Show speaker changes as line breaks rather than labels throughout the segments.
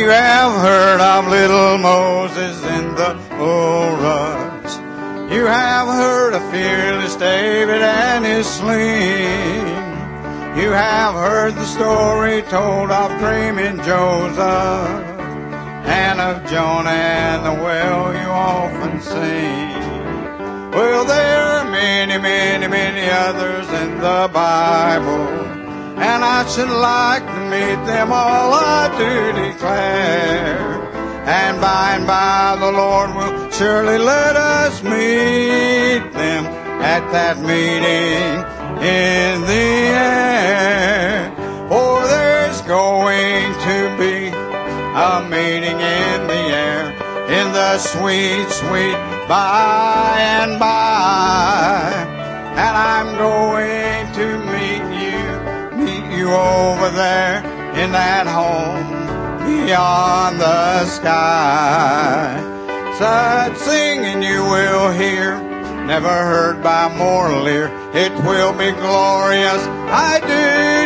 You have heard of little Moses in the bulrush. You have heard of fearless David and his sling. You have heard the story told of dreaming Joseph, and of Jonah and the well you often sing. Well, there are many, many, many others in the Bible, and I should like to meet them all, I do declare. And by the Lord will surely let us meet them at that meeting in the air. For there's going to be a meeting in the air, in the sweet, sweet by and by. And I'm going to meet you over there in that home beyond the sky. Such singing you will hear, never heard by mortal ear. It will be glorious, I do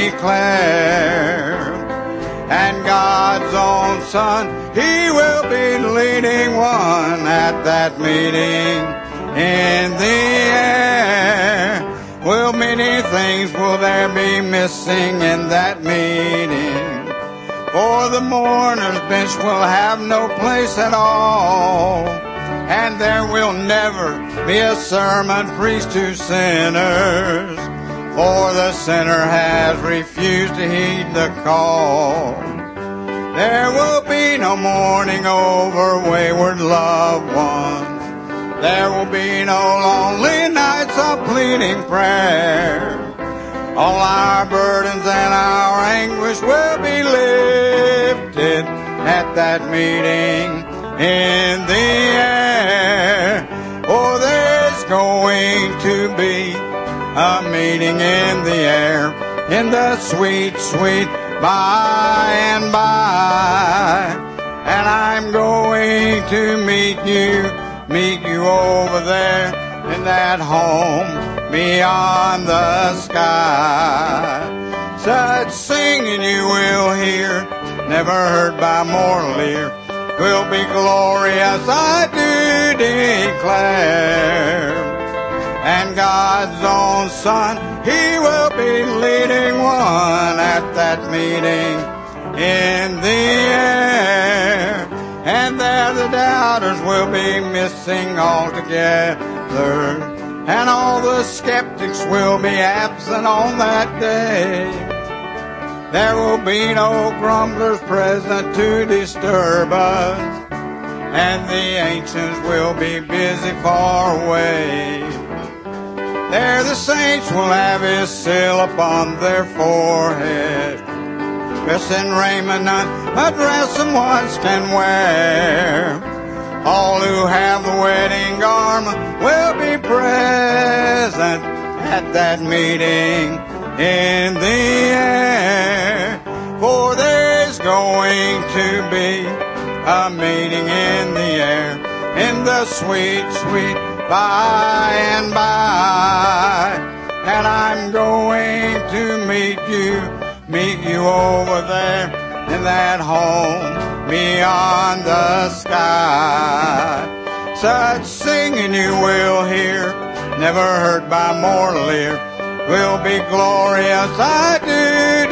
declare. And God's own Son, He will be leading one at that meeting in the air. Well, many things will there be missing in that meeting, for the mourner's bench will have no place at all, and there will never be a sermon preached to sinners, for the sinner has refused to heed the call. There will be no mourning over wayward loved ones. There will be no lonely nights of pleading prayer. All our burdens and our anguish will be lifted at that meeting in the air. For there's going to be a meeting in the air, in the sweet, sweet by and by. And I'm going to meet you over there in that home beyond the sky. Such singing you will hear, never heard by mortal ear, will be glorious, I do declare. And God's own Son, He will be leading one at that meeting in the air. And there the doubters will be missing altogether, and all the skeptics will be absent on that day. There will be no grumblers present to disturb us, and the ancients will be busy far away. There the saints will have His seal upon their forehead, dressed in raiment none but ransom ones can wear. All who have the wedding garment will be present at that meeting in the air. For there's going to be a meeting in the air, in the sweet, sweet by and by. And I'm going to meet you over there in that home beyond the sky. Such singing you will hear, never heard by mortal ear, will be glorious, I do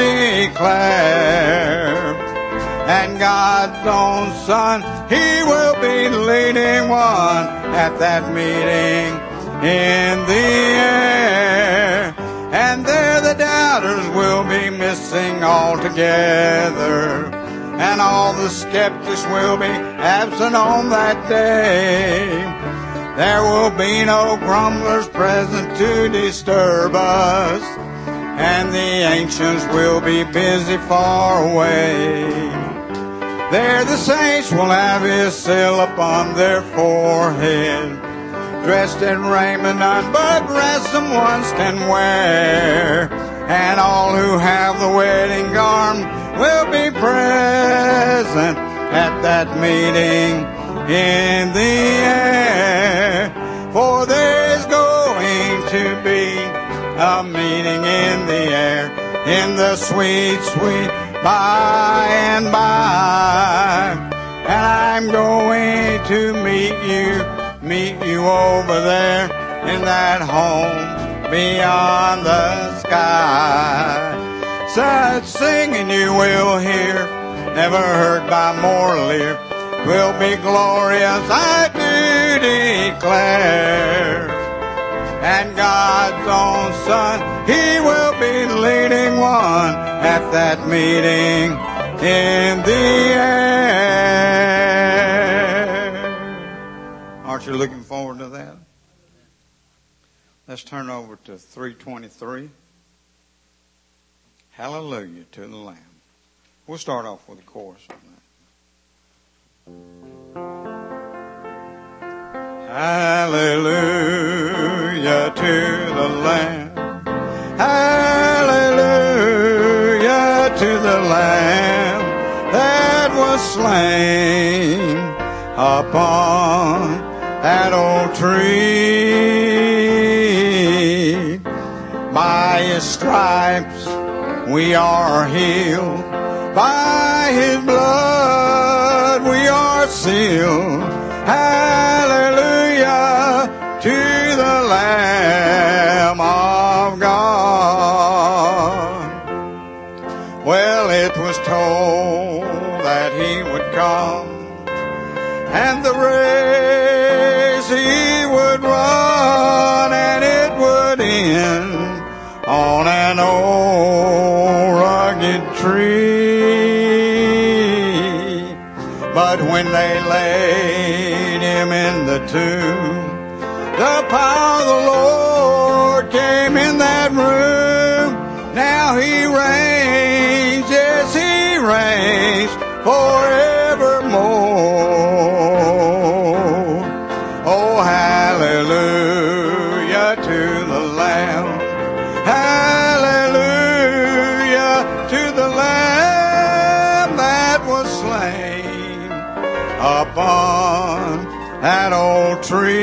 declare. And God's own Son, He will be leading one at that meeting in the air. And there the doubters will be missing altogether, and all the skeptics will be absent on that day. There will be no grumblers present to disturb us, and the ancients will be busy far away. There the saints will have His seal upon their forehead, dressed in raiment none but ransom ones can wear. And all who have the wedding garment will be present at that meeting in the air. For there's going to be a meeting in the air, in the sweet, sweet by and by. And I'm going to meet you over there in that home beyond the sky. Such singing you will hear, never heard by mortal ear, will be glorious, I do declare. And God's own Son, He will be leading one at that meeting in the air. Aren't you looking forward to that? Let's turn over to 323. Hallelujah to the Lamb. We'll start off with a chorus on that. Hallelujah to the Lamb. Hallelujah to the Lamb that was slain upon that old tree. By His stripes we are healed. By His blood we are sealed. Hallelujah to the Lamb of God. Well, it was told that He would come, and the race He would run, and it would end on an old rugged tree. But when they laid Him in the tomb, the power of the Lord came in that room. Now He reigns, yes, He reigns forevermore. Oh, hallelujah to the Lamb. Hallelujah to the Lamb that was slain upon that old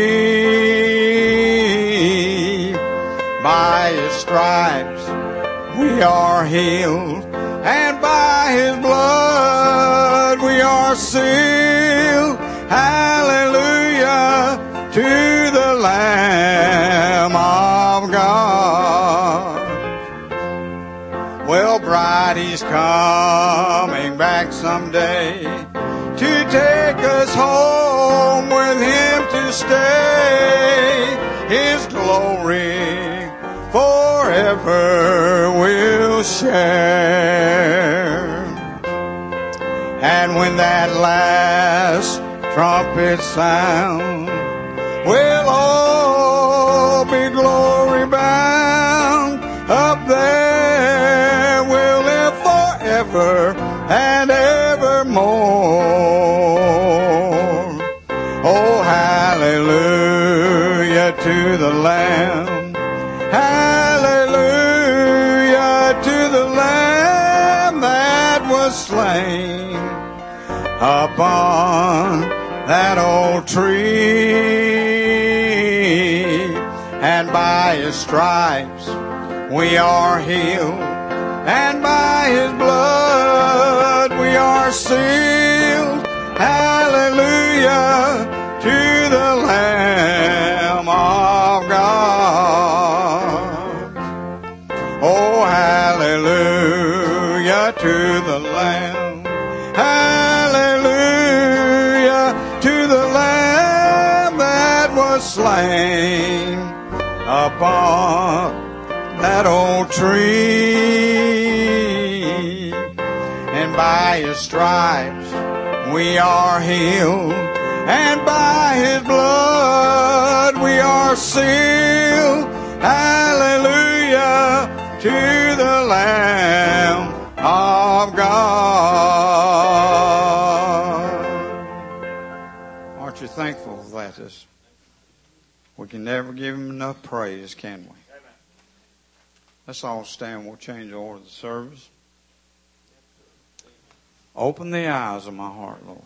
tree. By His stripes we are healed, and by His blood we are sealed. Hallelujah to the Lamb of God. Well, bride, He's coming back someday to take us home with Him to stay. His glory forever we'll share. And when that last trumpet sound, we'll all be glory bound. Up there we'll live forever and evermore. Oh, hallelujah to the Lamb. Hallelujah to the Lamb that was slain upon that old tree. And by His stripes we are healed, and by His blood we are sealed. Hallelujah to the Lamb of God. Oh, hallelujah to the Lamb. Hallelujah to the Lamb that was slain upon that old tree. And by His stripes we are healed, and by His blood we are sealed. Hallelujah to the Lamb of God. Aren't you thankful for that? We can never give Him enough praise, can we? Let's all stand. We'll change the order of the service. Open the eyes of my heart, Lord.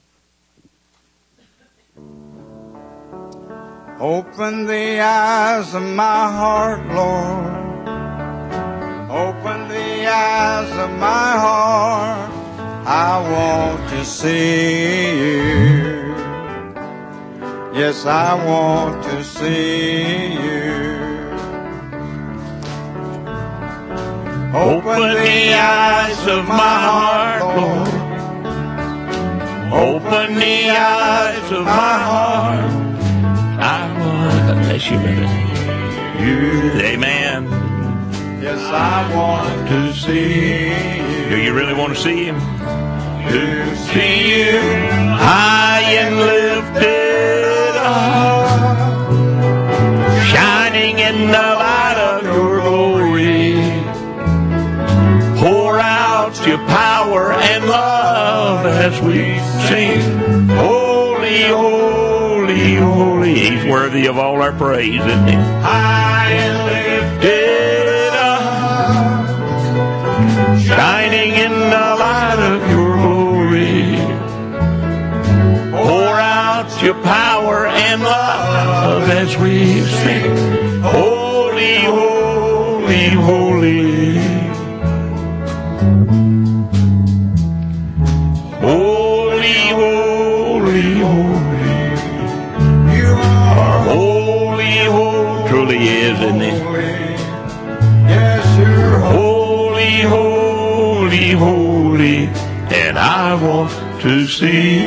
Open the eyes of my heart, Lord. Open the eyes of my heart. see you. Yes, I want to see you. Open the eyes of my heart, Lord. Open the eyes of my heart.
I want. Bless you, brother. You. Amen.
Yes, I want to see you.
Do you really want to see him?
To see you
High and lifted up, shining in the light of your glory. Pour out your power and love as we sing, holy, holy, holy. He's worthy of all our praise, isn't he?
high and lifted
up, shining in the light of your glory. Pour out your power and love as we sing, holy, holy, holy. Holy, holy, holy.
You are
Holy, holy. Truly is, isn't he?
yes, you're
Holy, holy, holy. And I want to see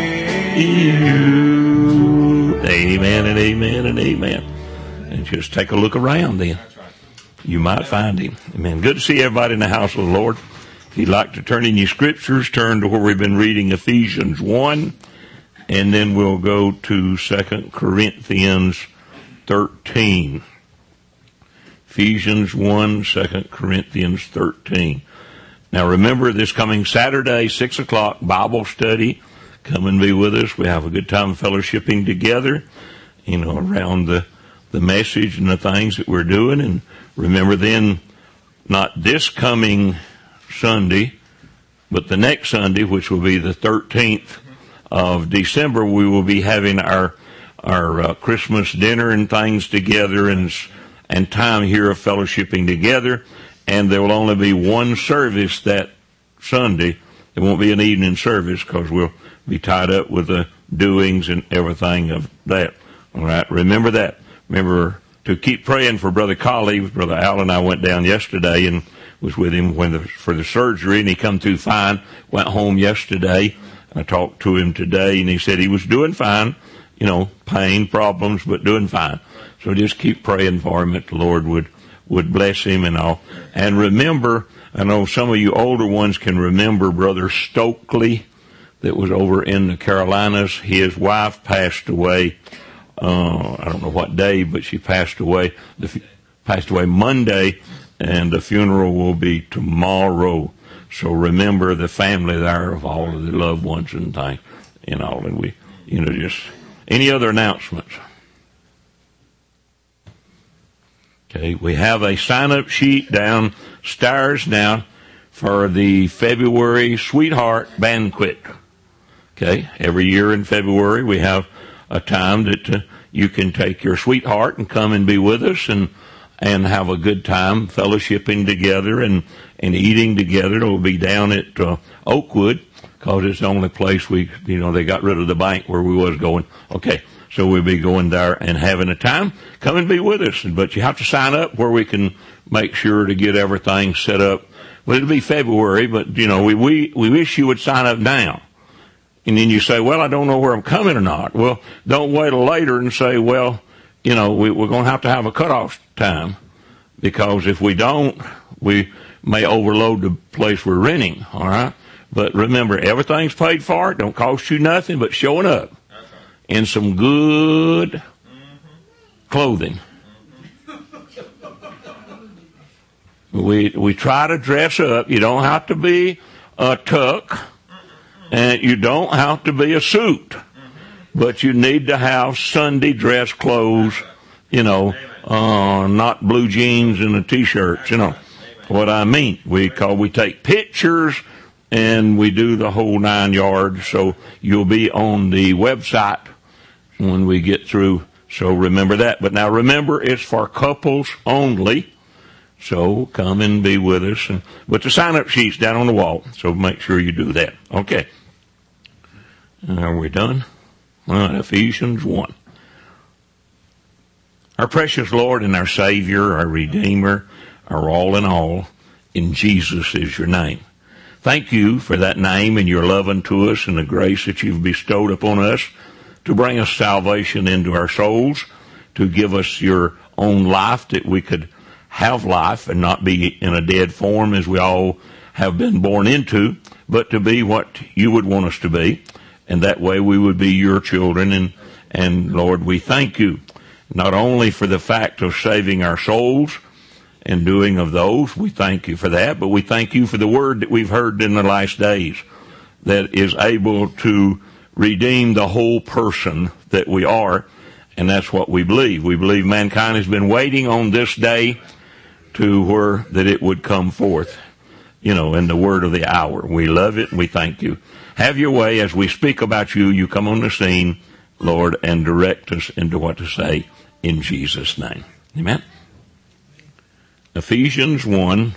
you. Amen and amen and amen. And just take a look around then. You might find him. Amen. Good to see everybody in the house of the Lord. If you'd like to turn in your scriptures, turn to where we've been reading Ephesians 1, and then we'll go to 2 Corinthians 13. Ephesians 1, 2 Corinthians 13. Now remember, this coming Saturday, 6 o'clock, Bible study. Come and be with us. We have a good time fellowshipping together, around the message and the things that we're doing. And remember then, not this coming Sunday, but the next Sunday, which will be the 13th of December, we will be having our Christmas dinner and things together and time here of fellowshipping together. And there will only be one service that Sunday. There won't be an evening service because we'll be tied up with the doings and everything of that. All right, remember that. Remember to keep praying for Brother Colley. Brother Al and I went down yesterday and was with him for the surgery, and he come through fine. Went home yesterday. I talked to him today, and he said he was doing fine. Pain problems, but doing fine. So just keep praying for him that the Lord would bless him and all. And remember, I know some of you older ones can remember Brother Stokely that was over in the Carolinas. His wife passed away. I don't know what day, but she passed away. Passed away Monday. And the funeral will be tomorrow. So remember the family there of all of the loved ones and things and all. And we, just any other announcements? Okay, we have a sign-up sheet downstairs now for the February Sweetheart Banquet. Okay, every year in February we have a time that you can take your sweetheart and come and be with us and have a good time fellowshipping together and eating together. It'll be down at Oakwood because it's the only place they got rid of the bank where we was going. Okay, so we'll be going there and having a time. Come and be with us. But you have to sign up where we can make sure to get everything set up. Well, it'll be February, but, we wish you would sign up now. And then you say, well, I don't know where I'm coming or not. Well, don't wait till later and say, well, we're going to have a cutoff time, because if we don't, we may overload the place we're renting, all right? But remember, everything's paid for. It don't cost you nothing but showing up in some good clothing. We try to dress up. You don't have to be a tuck, and you don't have to be a suit, but you need to have Sunday dress clothes, not blue jeans and a t-shirt, what I mean. We take pictures and we do the whole 9 yards. So you'll be on the website when we get through. So remember that. But now remember, it's for couples only. So come and be with us. But the sign-up sheet's down on the wall, so make sure you do that. Okay. Are we done? Ephesians 1. Our precious Lord and our Savior, our Redeemer, our all in all, in Jesus is your name. Thank you for that name and your love unto us and the grace that you've bestowed upon us to bring us salvation into our souls, to give us your own life that we could have life and not be in a dead form as we all have been born into, but to be what you would want us to be. And that way we would be your children. And Lord, we thank you not only for the fact of saving our souls and doing of those, we thank you for that, but we thank you for the word that we've heard in the last days that is able to redeem the whole person that we are. And that's what we believe. We believe mankind has been waiting on this day to where that it would come forth, in the word of the hour. We love it and we thank you. Have your way as we speak about you. You come on the scene, Lord, and direct us into what to say in Jesus' name. Amen. Ephesians 1.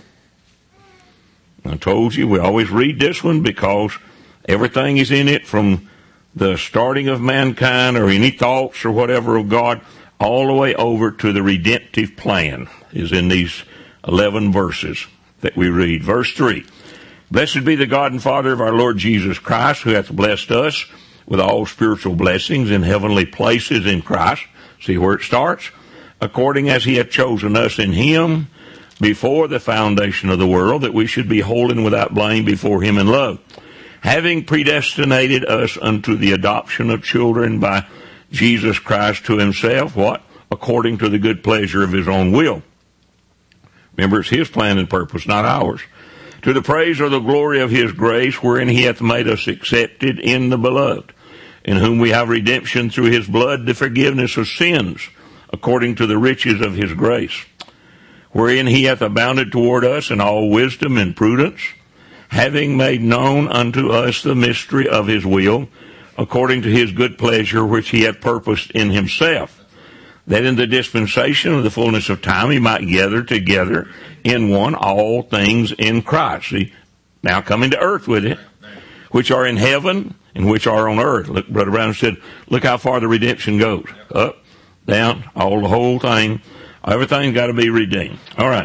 I told you we always read this one because everything is in it from the starting of mankind or any thoughts or whatever of God all the way over to the redemptive plan is in these 11 verses that we read. Verse 3. Blessed be the God and Father of our Lord Jesus Christ, who hath blessed us with all spiritual blessings in heavenly places in Christ. See where it starts? According as he hath chosen us in him before the foundation of the world, that we should be holy and without blame before him in love, having predestinated us unto the adoption of children by Jesus Christ to himself, what? According to the good pleasure of his own will. Remember, it's his plan and purpose, not ours. To the praise or the glory of his grace, wherein he hath made us accepted in the beloved, in whom we have redemption through his blood, the forgiveness of sins, according to the riches of his grace, wherein he hath abounded toward us in all wisdom and prudence, having made known unto us the mystery of his will, according to his good pleasure, which he hath purposed in himself, that in the dispensation of the fullness of time he might gather together in one all things in Christ. See, now coming to earth with it, which are in heaven and which are on earth. Look, Brother Brown said, look how far the redemption goes. Up, down, the whole thing. Everything's got to be redeemed. All right.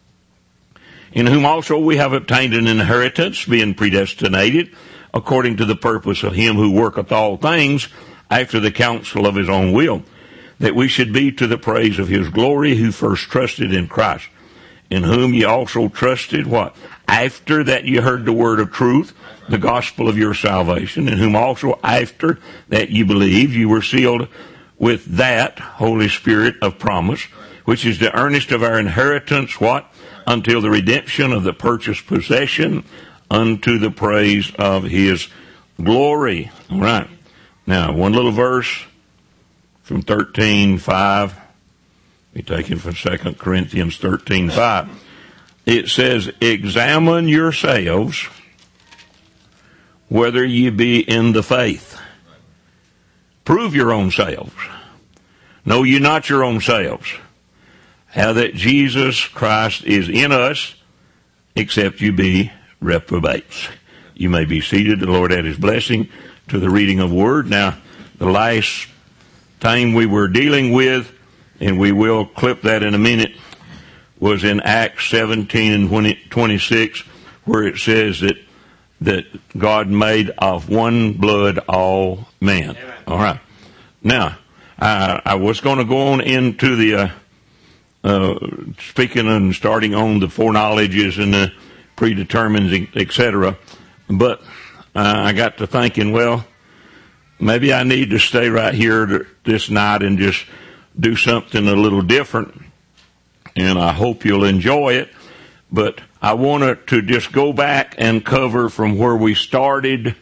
In whom also we have obtained an inheritance, being predestinated, according to the purpose of him who worketh all things, after the counsel of his own will, that we should be to the praise of his glory, who first trusted in Christ, in whom ye also trusted, what? After that ye heard the word of truth, the gospel of your salvation, in whom also after that ye believed, you were sealed with that Holy Spirit of promise, which is the earnest of our inheritance, what? Until the redemption of the purchased possession, unto the praise of his glory. All right. Now, one little verse from 13:5. We take it from 2 Corinthians 13:5. It says, examine yourselves whether ye be in the faith. Prove your own selves. Know ye not your own selves, how that Jesus Christ is in us, except you be reprobates. You may be seated. The Lord add his blessing to the reading of word. Now, the last time we were dealing with, and we will clip that in a minute, was in Acts 17 and 26, where it says that God made of one blood all men. All right. Now, I was going to go on into the speaking and starting on the foreknowledges and the predetermined, etc. But I got to thinking, well, maybe I need to stay right here this night and just do something a little different. And I hope you'll enjoy it. But I wanted to just go back and cover from where we started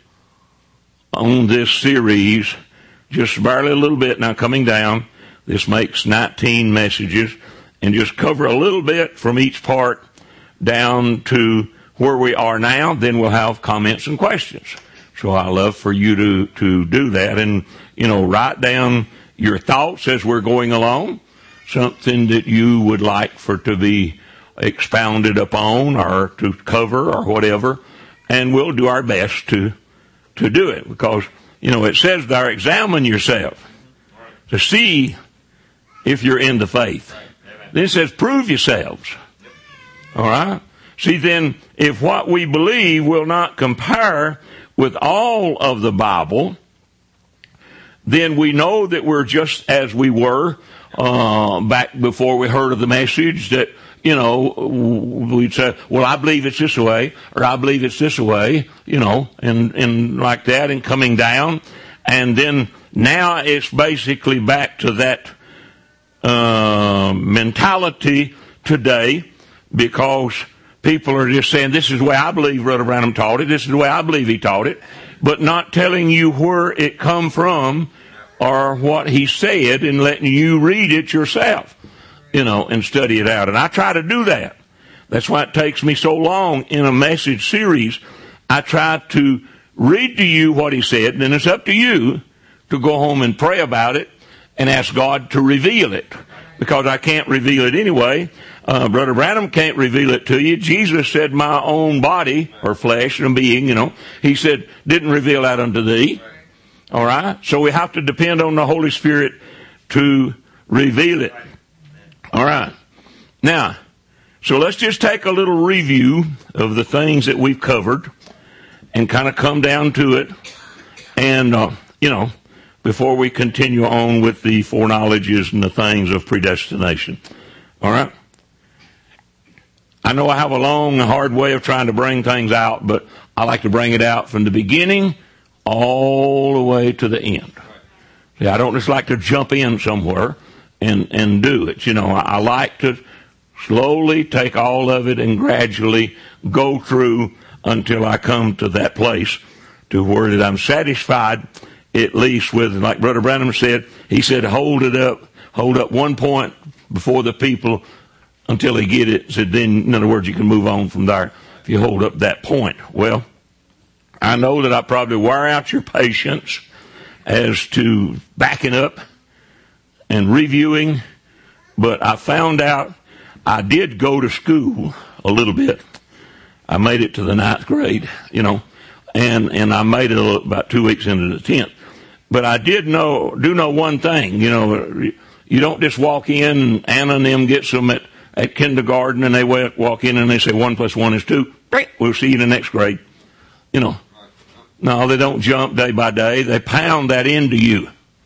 on this series, just barely a little bit. Now coming down, this makes 19 messages, and just cover a little bit from each part down to where we are now. Then we'll have comments and questions. So I love for you to do that and, write down your thoughts as we're going along, something that you would like for to be expounded upon or to cover or whatever, and we'll do our best to do it, because it says there, examine yourself to see if you're in the faith. Then it says, prove yourselves. All right? See, then, if what we believe will not compare with all of the Bible, then we know that we're just as we were back before we heard of the message, that, we'd say, well, I believe it's this way, or I believe it's this way, and like that, and coming down. And then now it's basically back to that mentality today, because people are just saying, this is the way I believe Brother Branham taught it, this is the way I believe he taught it, but not telling you where it come from or what he said, and letting you read it yourself, and study it out. And I try to do that. That's why it takes me so long in a message series. I try to read to you what he said, and then it's up to you to go home and pray about it and ask God to reveal it, because I can't reveal it anyway. Brother Branham can't reveal it to you. Jesus said, my own body, or flesh and being, he said, didn't reveal that unto thee. All right? So we have to depend on the Holy Spirit to reveal it. All right. Now, so let's just take a little review of the things that we've covered and kind of come down to it. And, before we continue on with the foreknowledges and the things of predestination. All right? I know I have a long and hard way of trying to bring things out, but I like to bring it out from the beginning all the way to the end. See, I don't just like to jump in somewhere and do it. I like to slowly take all of it and gradually go through until I come to that place to where that I'm satisfied, at least with, like Brother Branham said, he said, hold up 1 point before the people until they get it. Said, then, in other words, you can move on from there if you hold up that point. Well, I know that I probably wear out your patience as to backing up and reviewing, but I found out I did go to school a little bit. I made it to the 9th grade, and I made it about 2 weeks into the 10th. But I do know one thing, you don't just walk in, and Anna and them gets them at kindergarten, and they walk in and they say 1 + 1 is 2. Great, we'll see you in the next grade. No, they don't jump day by day. They pound that into you.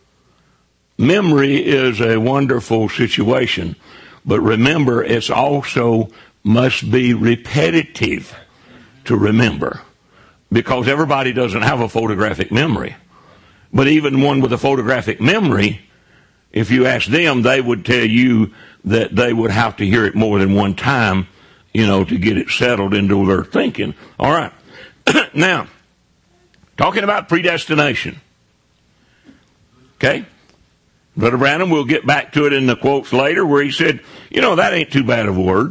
Memory is a wonderful situation, but remember, it's also must be repetitive to remember, because everybody doesn't have a photographic memory. But even one with a photographic memory, if you ask them, they would tell you that they would have to hear it more than one time, to get it settled into their thinking. All right. Now, talking about predestination. Okay? Brother Branham, we'll get back to it in the quotes later, where he said, that ain't too bad of a word.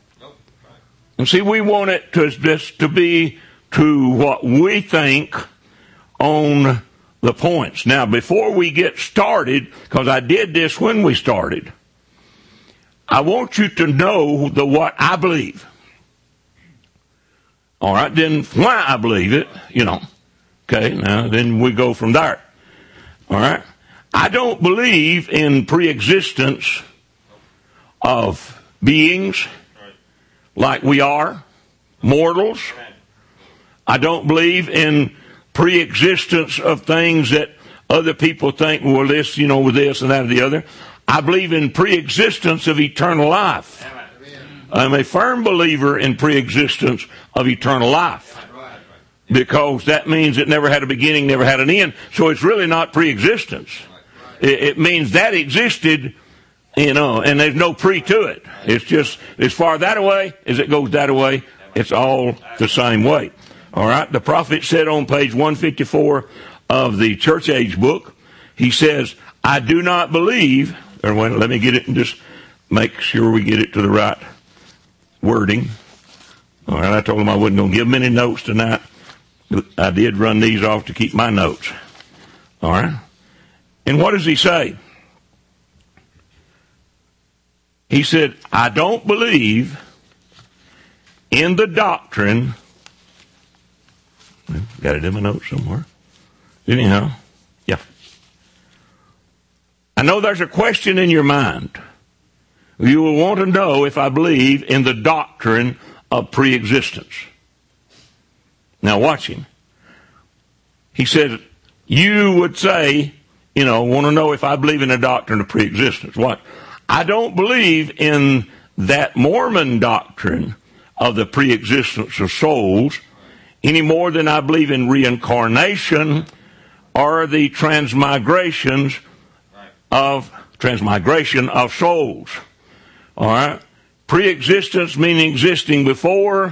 And see, we want it to be to what we think on the points. Now, before we get started, because I did this when we started, I want you to know what I believe. All right, then why I believe it, Okay, now then we go from there. All right? I don't believe in pre-existence of beings like we are, mortals. I don't believe in pre-existence of things that other people think, well, this, with this and that and the other. I believe in pre-existence of eternal life. I'm a firm believer in pre-existence of eternal life, because that means it never had a beginning, never had an end. So it's really not pre-existence. It means that existed, and there's no pre to it. It's just as far that away as it goes that away, it's all the same way. All right? The prophet said on page 154 of the Church Age book, he says, I do not believe, or wait, let me get it and just make sure we get it to the right wording. All right, I told him I wasn't going to give him any notes tonight. I did run these off to keep my notes. All right? And what does he say? He said, I don't believe in the doctrine. Got it in my notes somewhere. Anyhow, yeah. I know there's a question in your mind. You will want to know if I believe in the doctrine of preexistence. Now watch him. He said, you would say, want to know if I believe in the doctrine of preexistence. What? I don't believe in that Mormon doctrine of the preexistence of souls any more than I believe in reincarnation or the transmigration of souls. All right? Preexistence meaning existing before,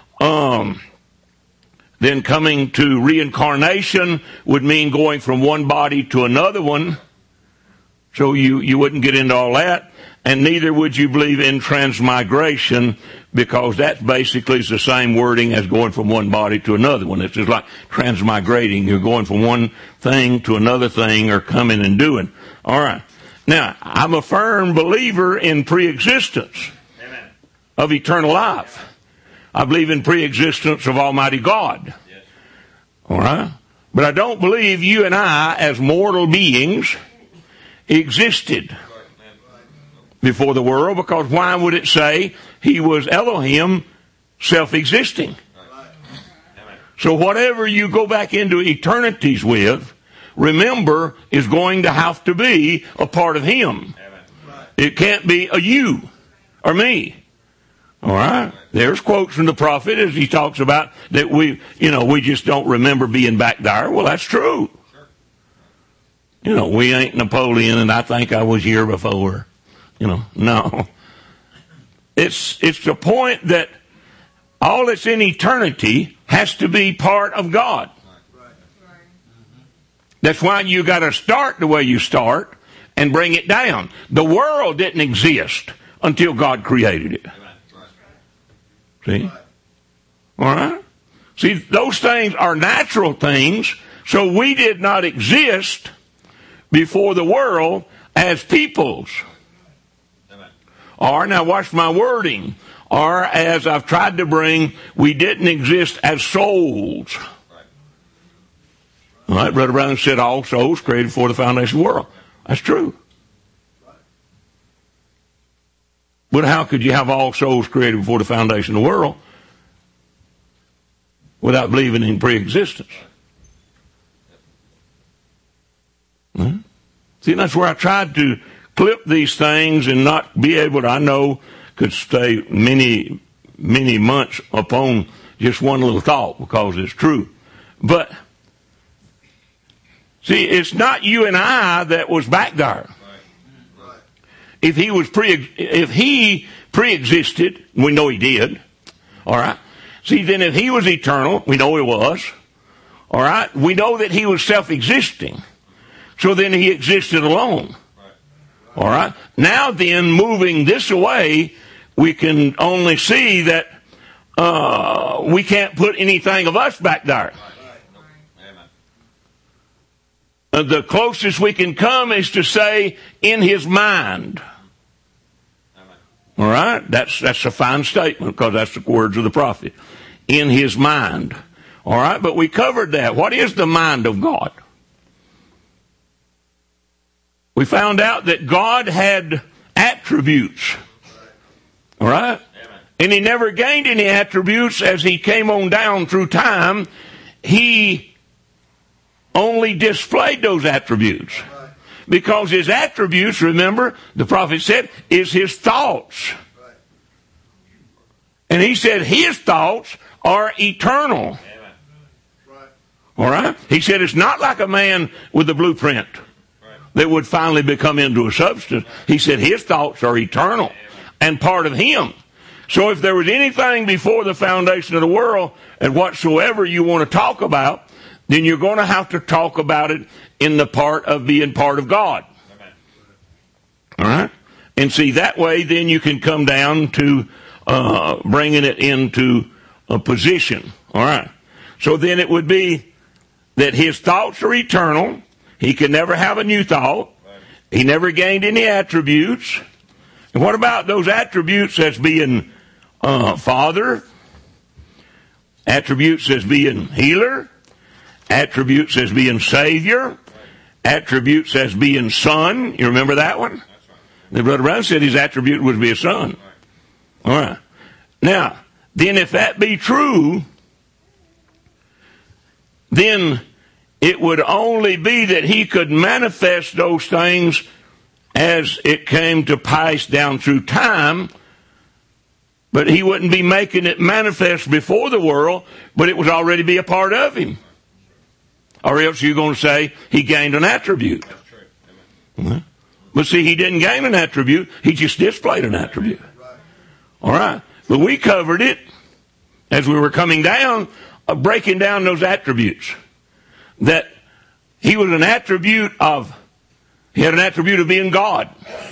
then coming to reincarnation would mean going from one body to another one. So you wouldn't get into all that. And neither would you believe in transmigration, because that basically is the same wording as going from one body to another one. It's just like transmigrating. You're going from one thing to another thing, or coming and doing. All right. Now, I'm a firm believer in preexistence of eternal life. I believe in preexistence of Almighty God. All right? But I don't believe you and I, as mortal beings, existed before the world, because why would it say he was Elohim, self-existing? So whatever you go back into eternities with, remember, is going to have to be a part of him. It can't be a you or me. All right? There's quotes from the prophet as he talks about that we just don't remember being back there. Well, that's true. We ain't Napoleon and I think I was here before. No. It's the point that all that's in eternity has to be part of God. That's why you got to start the way you start and bring it down. The world didn't exist until God created it. See? All right? See, those things are natural things, so we did not exist before the world as peoples. Or, now watch my wording, or as I've tried to bring, we didn't exist as souls. All right, Brother Brown said all souls created before the foundation of the world. That's true. But how could you have all souls created before the foundation of the world without believing in preexistence? See, that's where I tried to clip these things and not be able to, I know, could stay many, many months upon just one little thought, because it's true. But, see, it's not you and I that was back there. If he pre-existed, we know he did. All right. See, then if he was eternal, we know he was. All right. We know that he was self-existing. So then he existed alone. All right. Now then, moving this away, we can only see that we can't put anything of us back there. The closest we can come is to say, in his mind. All right? That's a fine statement, because that's the words of the prophet. In his mind. All right? But we covered that. What is the mind of God? We found out that God had attributes. All right? And he never gained any attributes as he came on down through time. He only displayed those attributes. Because his attributes, remember, the prophet said, is his thoughts. And he said his thoughts are eternal. All right? He said it's not like a man with a blueprint that would finally become into a substance. He said his thoughts are eternal and part of him. So if there was anything before the foundation of the world and whatsoever you want to talk about, then you're going to have to talk about it in the part of being part of God. All right? And see, that way then you can come down to bringing it into a position. All right? So then it would be that his thoughts are eternal. He can never have a new thought. He never gained any attributes. And what about those attributes as being Father? Attributes as being healer? attributes as being Savior, attributes as being Son. You remember that one? The Brother Brown said his attribute was to be a son. All right. Now, then if that be true, then it would only be that he could manifest those things as it came to pass down through time, but he wouldn't be making it manifest before the world, but it would already be a part of him. Or else you're going to say he gained an attribute. Mm-hmm. But see, he didn't gain an attribute, he just displayed an attribute. All right. But we covered it as we were coming down, breaking down those attributes. That he was an attribute of, he had an attribute of being God.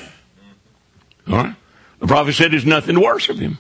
All right. The prophet said there's nothing to worship him.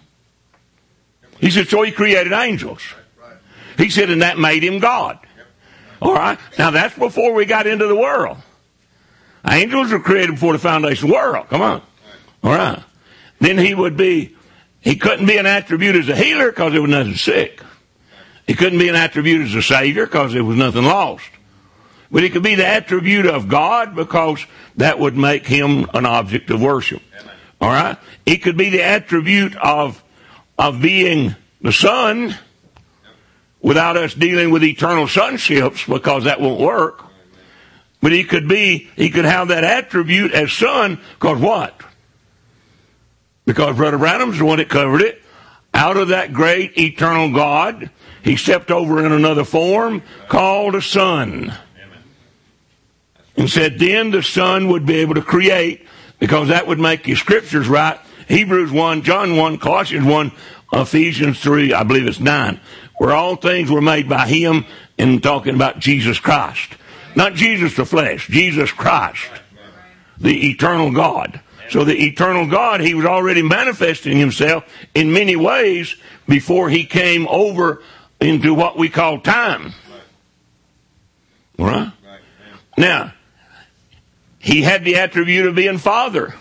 He said, so he created angels. He said, and that made him God. All right. Now that's before we got into the world. Angels were created before the foundation of the world. Come on. All right. Then he couldn't be an attribute as a healer because there was nothing sick. He couldn't be an attribute as a savior because there was nothing lost. But he could be the attribute of God because that would make him an object of worship. All right. He could be the attribute of being the Son without us dealing with eternal sonships because that won't work. But he could have that attribute as Son, because what? Because Brother Branham's the one that covered it. Out of that great eternal God, he stepped over in another form called a Son. And said then the Son would be able to create, because that would make your scriptures right. Hebrews 1, John 1, Colossians 1, Ephesians 3, I believe it's 9. Where all things were made by him, and talking about Jesus Christ. Not Jesus the flesh, Jesus Christ, the eternal God. So the eternal God, he was already manifesting himself in many ways before he came over into what we call time. All right? Now, he had the attribute of being Father.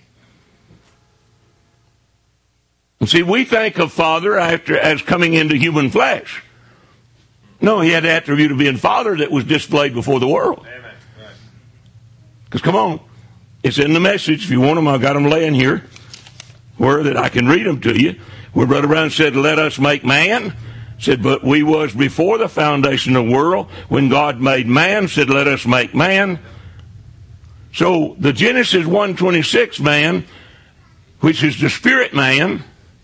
And see, we think of Father as coming into human flesh. No, he had the attribute of being Father that was displayed before the world. Because come on, it's in the message. If you want them, I've got them laying here, where that I can read them to you. Where Brother Brown said, let us make man. Said, but we was before the foundation of the world. When God made man, said, let us make man. So the Genesis 1:26 man, which is the spirit man,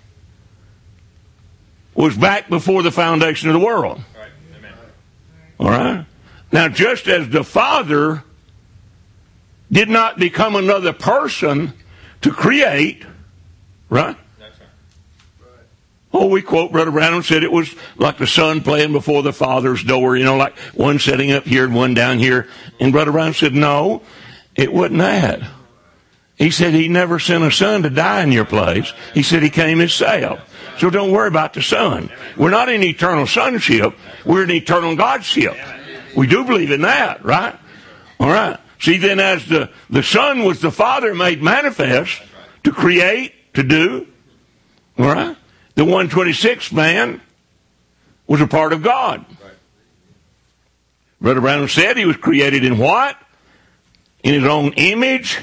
was back before the foundation of the world. All right. Now, just as the Father did not become another person to create, right? Oh, we quote Brother Branham said it was like the son playing before the Father's door, like one sitting up here and one down here. And Brother Branham said, no, it wasn't that. He said he never sent a son to die in your place. He said he came himself. So don't worry about the Son. We're not in eternal sonship. We're in eternal Godship. We do believe in that, right? All right. See, then as the Son was the Father made manifest to create, to do, all right? The 126th man was a part of God. Brother Branham said he was created in what? In his own image.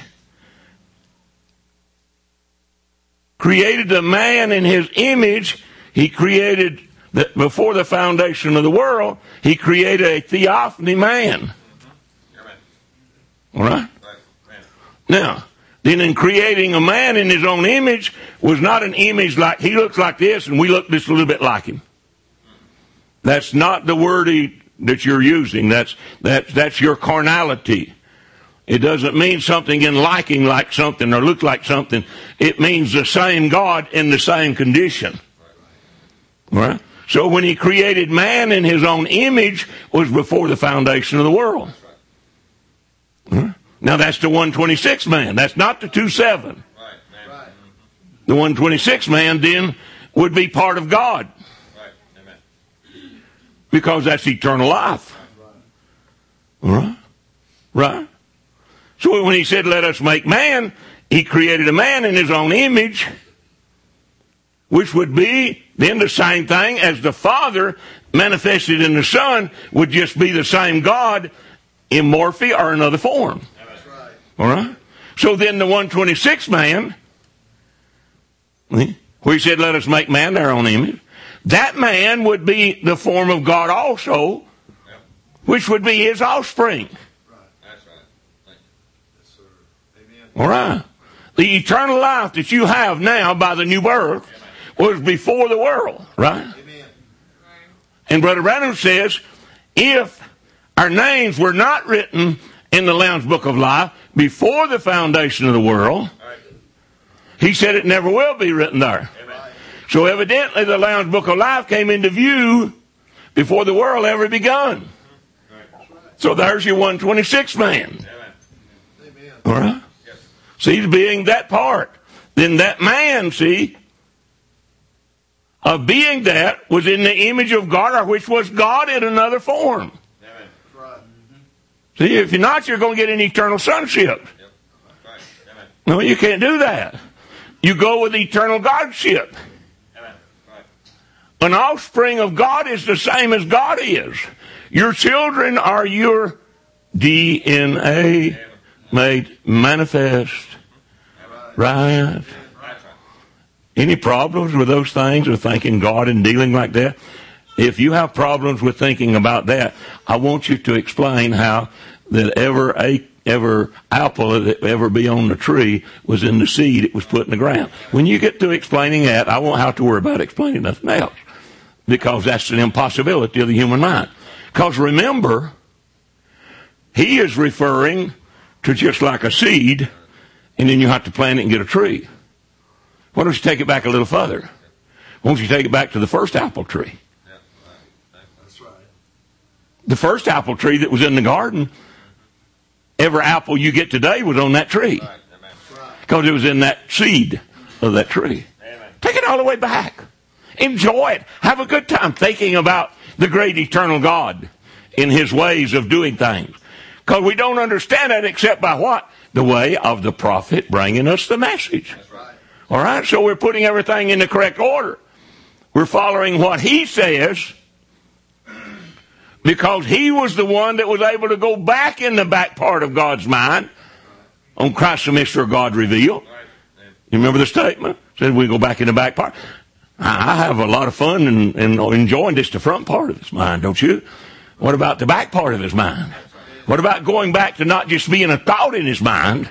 Created the man in his image. He created, before the foundation of the world, he created a theophany man. All right? Now, then in creating a man in his own image was not an image like, he looks like this and we look just a little bit like him. That's not the word that you're using. That's your carnality. It doesn't mean something in liking like something or look like something. It means the same God in the same condition. All right? So when he created man in his own image was before the foundation of the world. All right? Now that's the 126th man. That's not the 27. The 126th man then would be part of God. Because that's eternal life. All right? Right? So when he said, let us make man, he created a man in his own image, which would be then the same thing as the Father manifested in the Son, would just be the same God in morphe or another form.
That's right.
All right? So then the 126th man, where he said, let us make man in our own image, that man would be the form of God also, which would be his offspring.
Right. That's right. Yes, sir. Amen.
All right. The eternal life that you have now by the new birth was before the world, right?
Amen.
And Brother Branham says, if our names were not written in the Lamb's Book of Life before the foundation of the world, he said it never will be written there. So evidently the Lamb's Book of Life came into view before the world ever begun. So there's your 126th man.
Amen.
All right? See, being that part. Then that man, see, of being that was in the image of God, or which was God in another form.
Amen. Right.
See, if you're not, you're going to get an eternal sonship. No, you can't do that. You go with eternal Godship. An offspring of God is the same as God is. Your children are your DNA made manifest. Right? Any problems with those things, with thinking God and dealing like that? If you have problems with thinking about that, I want you to explain how that ever apple that ever be on the tree was in the seed it was put in the ground. When you get to explaining that, I won't have to worry about explaining nothing else, because that's an impossibility of the human mind. Because remember, he is referring to just like a seed, and then you have to plant it and get a tree. Why don't you take it back a little further? Why don't you take it back to the first apple tree?
That's right.
The first apple tree that was in the garden, every apple you get today was on that tree. Because it was in that seed of that tree. Take it all the way back. Enjoy it. Have a good time thinking about the great eternal God in his ways of doing things. Because we don't understand that except by what? The way of the prophet bringing us the message.
That's right.
All right? So we're putting everything in the correct order. We're following what he says, because he was the one that was able to go back in the back part of God's mind on Christ the mystery of God revealed. You remember the statement? Said we go back in the back part. I have a lot of fun and enjoying just the front part of his mind, don't you? What about the back part of his mind? What about going back to not just being a thought in his mind?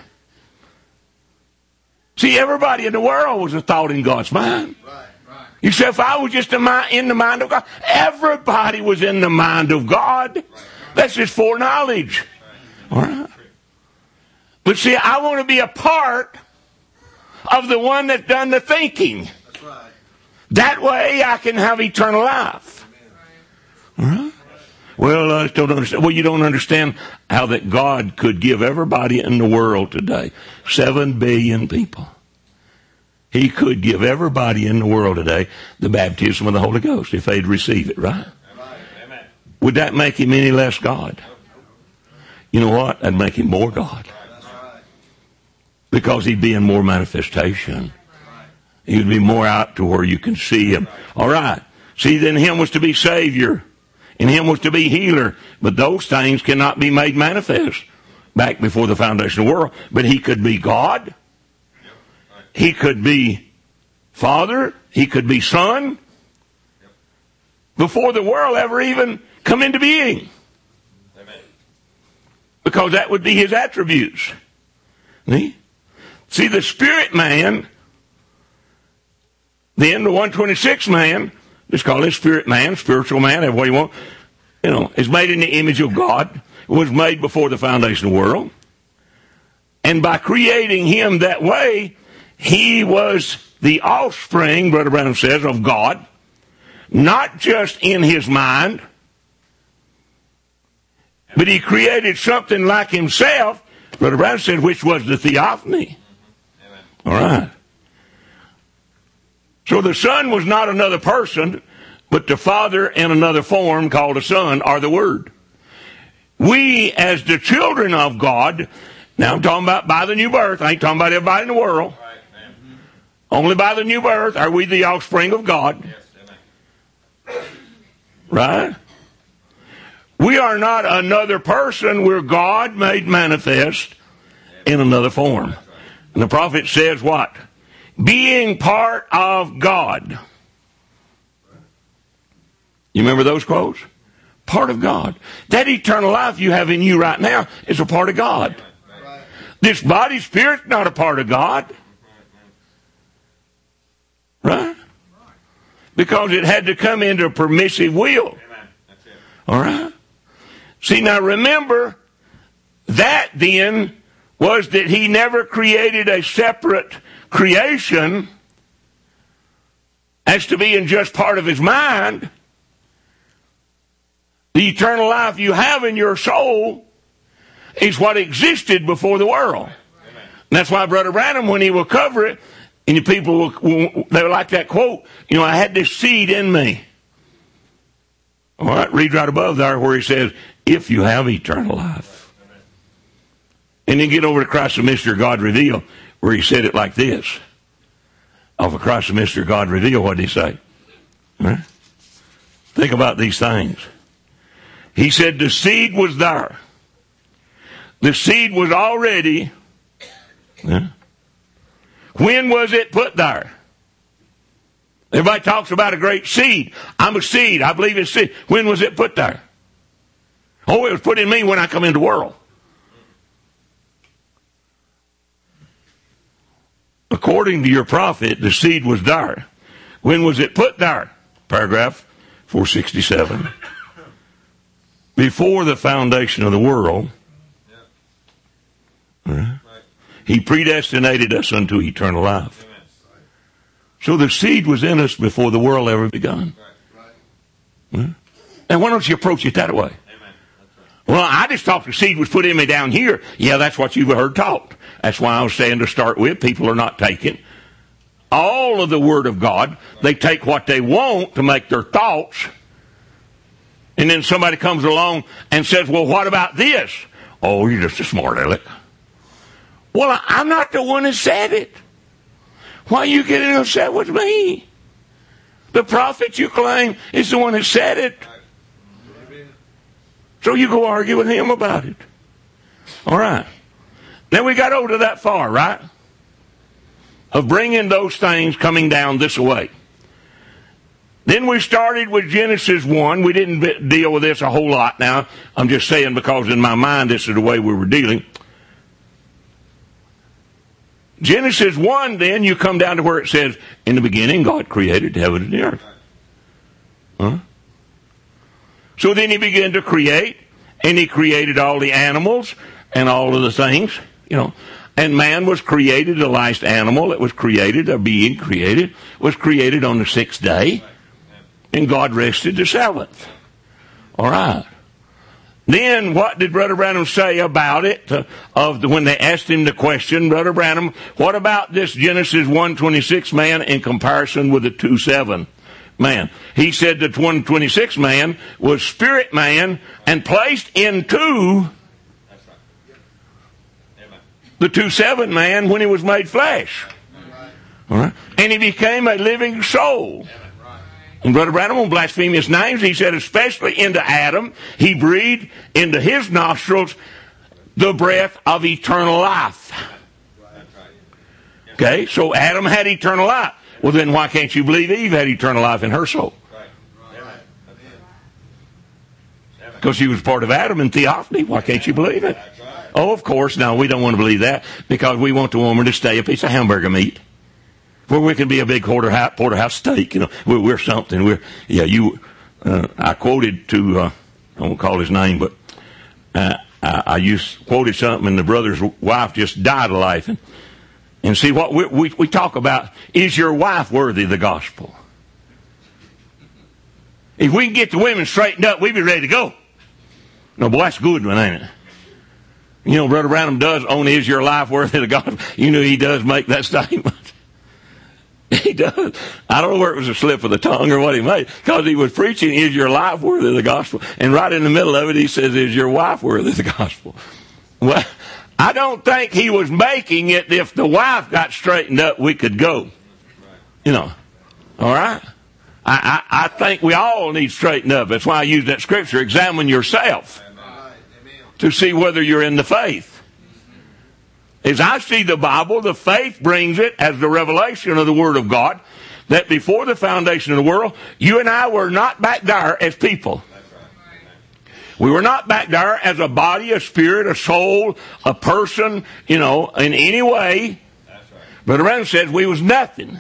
See, everybody in the world was a thought in God's mind. You say, if I was just in the mind of God, everybody was in the mind of God. That's just foreknowledge. All right. But see, I want to be a part of the one that done the thinking.
That's right.
That way I can have eternal life. All right. Well, I still don't understand. Well, you don't understand how that God could give everybody in the world today, 7 billion people. He could give everybody in the world today the baptism of the Holy Ghost if they'd receive it, right?
Amen.
Would that make him any less God? You know what? That'd make him more God.
That's right.
Because he'd be in more manifestation. He'd be more out to where you can see him. All right. See, then him was to be Savior. And him was to be healer. But those things cannot be made manifest back before the foundation of the world. But he could be God. He could be Father. He could be Son. Before the world ever even come into being. Because that would be his attributes. See, the spirit man, then the 126th man, just call it spirit man, spiritual man, however you want, is made in the image of God, was made before the foundation of the world. And by creating him that way, he was the offspring, Brother Branham says, of God, not just in his mind, but he created something like himself, Brother Branham said, which was the theophany. All right. So the Son was not another person, but the Father in another form called a Son, or the Word. We, as the children of God, now I'm talking about by the new birth, I ain't talking about everybody in the world, Only by the new birth are we the offspring of God. Right? We are not another person. We're God made manifest in another form. And the prophet says what? Being part of God. You remember those quotes? Part of God. That eternal life you have in you right now is a part of God. This body, spirit's not a part of God. Right? Because it had to come into a permissive will. All right? See, now remember, that then was that he never created a separate creation as to being just part of his mind. The eternal life you have in your soul is what existed before the world. And that's why Brother Branham, when he will cover it, and the people they like that quote, I had this seed in me. All right, read right above there where he says, if you have eternal life. And then get over to Christ the Mystery God Revealed, where he said it like this. Of a Christ the Mystery God Revealed, what did he say? Right? Think about these things. He said the seed was there. The seed was already. When was it put there? Everybody talks about a great seed. I'm a seed. I believe it's seed. When was it put there? Oh, it was put in me when I come into the world. According to your prophet, the seed was there. When was it put there? Paragraph 467. Before the foundation of the world, he predestinated us unto eternal life. So the seed was in us before the world ever begun. And why don't you approach it that way? Well, I just thought the seed was put in me down here. Yeah, that's what you've heard taught. That's why I was saying to start with, people are not taking all of the Word of God. They take what they want to make their thoughts. And then somebody comes along and says, well, what about this? Oh, you're just a smart aleck. Well, I'm not the one that said it. Why are you getting upset with me? The prophet you claim is the one that said it. So you go argue with him about it. All right. Now we got over to that far, right? Of bringing those things coming down this way. Then we started with Genesis 1. We didn't deal with this a whole lot now. I'm just saying because in my mind this is the way we were dealing. Genesis 1, then you come down to where it says, in the beginning God created heaven and the earth. Huh? So then he began to create, and he created all the animals and all of the things, And man was created, the last animal that was created, a being created, was created on the sixth day. And God rested the seventh. All right. Then what did Brother Branham say about it? When they asked him the question, Brother Branham, what about this Genesis 1:26 man in comparison with the 2:7 man? He said that 1:26 man was spirit man and placed into the 2:7 man when he was made flesh. All right. And he became a living soul. And Brother Branham on blasphemous names, he said especially into Adam, he breathed into his nostrils the breath of eternal life. Okay, so Adam had eternal life. Well then why can't you believe Eve had eternal life in her soul? Because she was part of Adam in theophany. Why can't you believe it? Oh, of course, no, we don't want to believe that because we want the woman to stay a piece of hamburger meat. Where we can be a big porterhouse steak, we're something. I quoted to, I won't call his name, but I quoted something, and the brother's wife just died of life. And see what we talk about: is your wife worthy of the gospel? If we can get the women straightened up, we'd be ready to go. No, boy, that's a good one, ain't it? Brother Branham does own "Is your life worthy of the gospel?" He does make that statement. He does. I don't know where it was a slip of the tongue or what he made, because he was preaching, "Is your life worthy of the gospel?" And right in the middle of it, he says, "Is your wife worthy of the gospel?" Well, I don't think he was making it if the wife got straightened up, we could go. You know, all right? I think we all need straightened up. That's why I use that scripture. Examine yourself to see whether you're in the faith. As I see the Bible, the faith brings it as the revelation of the Word of God, that before the foundation of the world, you and I were not back there as people. We were not back there as a body, a spirit, a soul, a person, you know, in any way. Brother Branham says we was nothing.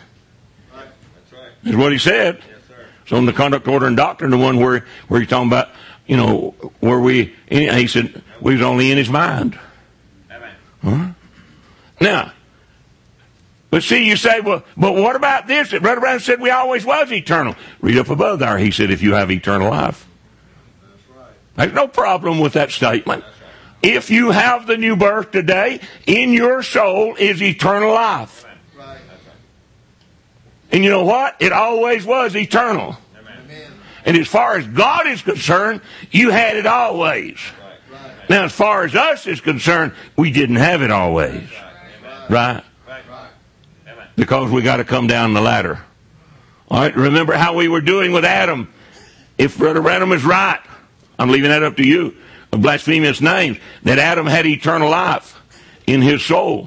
Is what he said. So in the Conduct, Order, and Doctrine, the one where he's talking about, you know, he said we was only in his mind. Huh? Now, but see, you say, well, but what about this? Brother Branham said we always was eternal. Read up above there. He said, if you have eternal life. There's no problem with that statement. If you have the new birth today, in your soul is eternal life. And you know what? It always was eternal. And as far as God is concerned, you had it always. Now, as far as us is concerned, we didn't have it always. Right? Because we got to come down the ladder. All right, remember how we were doing with Adam. If Brother Branham is right, I'm leaving that up to you, of blasphemous names, that Adam had eternal life in his soul.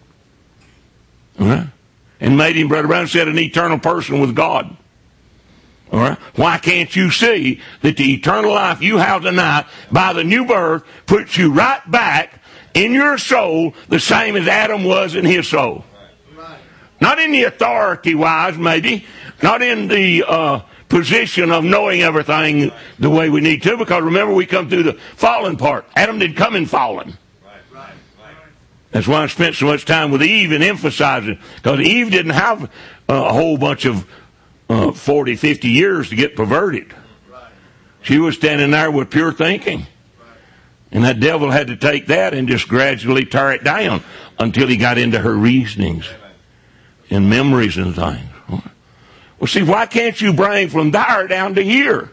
All right? And made him, Brother Branham said, an eternal person with God. All right? Why can't you see that the eternal life you have tonight by the new birth puts you right back in your soul the same as Adam was in his soul? Not in the authority-wise, maybe. Not in the position of knowing everything the way we need to. Because remember, we come through the fallen part. Adam didn't come in fallen. That's why I spent so much time with Eve and emphasizing. Because Eve didn't have a whole bunch of 40, 50 years to get perverted. She was standing there with pure thinking. And that devil had to take that and just gradually tear it down until he got into her reasonings and memories and things. Well, see, why can't you bring from there down to here?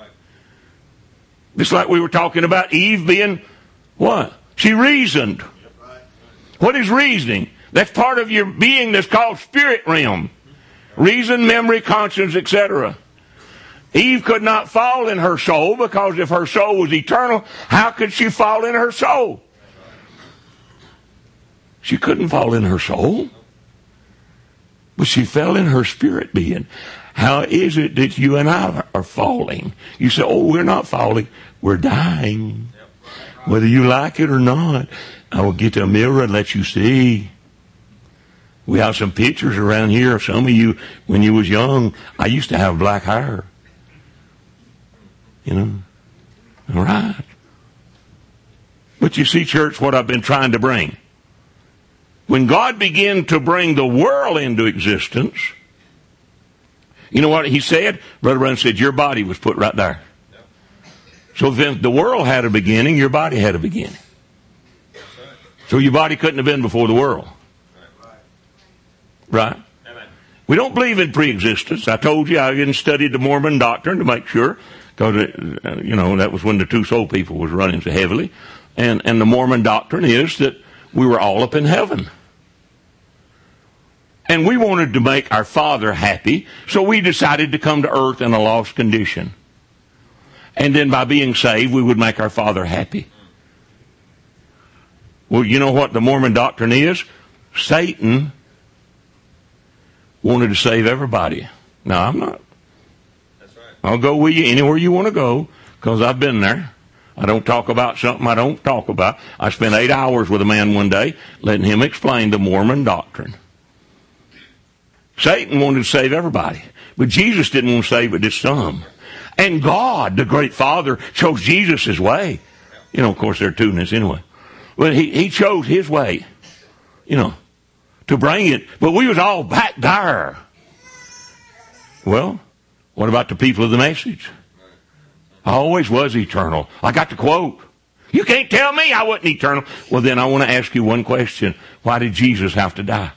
Just like we were talking about Eve being what? She reasoned. What is reasoning? That's part of your being that's called spirit realm. Reason, memory, conscience, etc. Eve could not fall in her soul because if her soul was eternal, how could she fall in her soul? She couldn't fall in her soul. But she fell in her spirit being. How is it that you and I are falling? You say, oh, we're not falling. We're dying. Whether you like it or not, I will get a mirror and let you see. We have some pictures around here of some of you when you was young. I used to have black hair. You know. All right. But you see, church, what I've been trying to bring. When God began to bring the world into existence, you know what he said? Brother Branham said, your body was put right there. So if the world had a beginning, your body had a beginning. So your body couldn't have been before the world. Right? We don't believe in pre-existence. I told you I even studied the Mormon doctrine to make sure, because, you know, that was when the two soul people was running so heavily. And the Mormon doctrine is that we were all up in heaven. And we wanted to make our Father happy, so we decided to come to earth in a lost condition. And then by being saved, we would make our Father happy. Well, you know what the Mormon doctrine is? Satan wanted to save everybody. No, I'm not. That's right. I'll go with you anywhere you want to go, because I've been there. I don't talk about something I don't talk about. I spent 8 hours with a man one day, letting him explain the Mormon doctrine. Satan wanted to save everybody, but Jesus didn't want to save but just some. And God, the great Father, chose Jesus' way. You know, of course, they're two in this anyway. But he chose his way, you know, to bring it. But we was all back there. Well, what about the people of the message? I always was eternal. I got the quote. You can't tell me I wasn't eternal. Well, then I want to ask you one question. Why did Jesus have to die?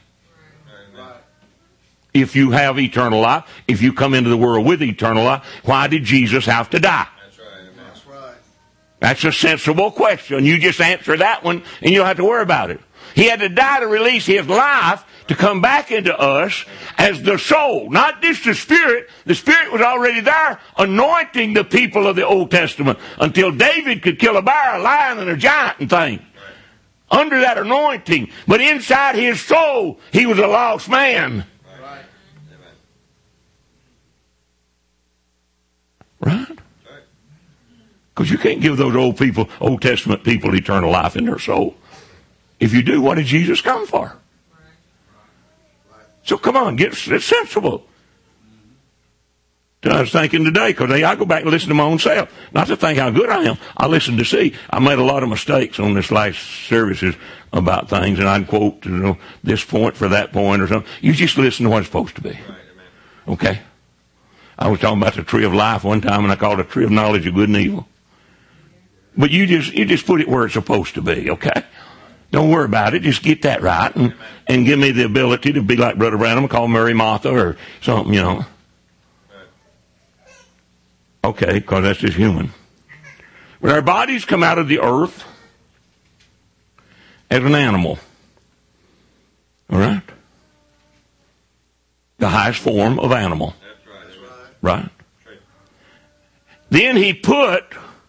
If you have eternal life, if you come into the world with eternal life, why did Jesus have to die? That's a sensible question. You just answer that one and you don't have to worry about it. He had to die to release his life to come back into us as the soul, not just the Spirit. The Spirit was already there anointing the people of the Old Testament until David could kill a bear, a lion, and a giant and things. Under that anointing. But inside his soul, he was a lost man. Right? Because you can't give those Old Testament people eternal life in their soul. If you do, what did Jesus come for? So come on, get sensible. I was thinking today, because I go back and listen to my own self. Not to think how good I am. I listen to see. I made a lot of mistakes on this last services about things, and I'd quote, this point for that point or something. You just listen to what it's supposed to be. Okay? I was talking about the tree of life one time, and I called it a tree of knowledge of good and evil. But you just put it where it's supposed to be, okay? Don't worry about it. Just get that right and give me the ability to be like Brother Branham and call Mary Martha or something, Okay, because that's just human. But our bodies come out of the earth as an animal. All right? The highest form of animal. Right? Then he put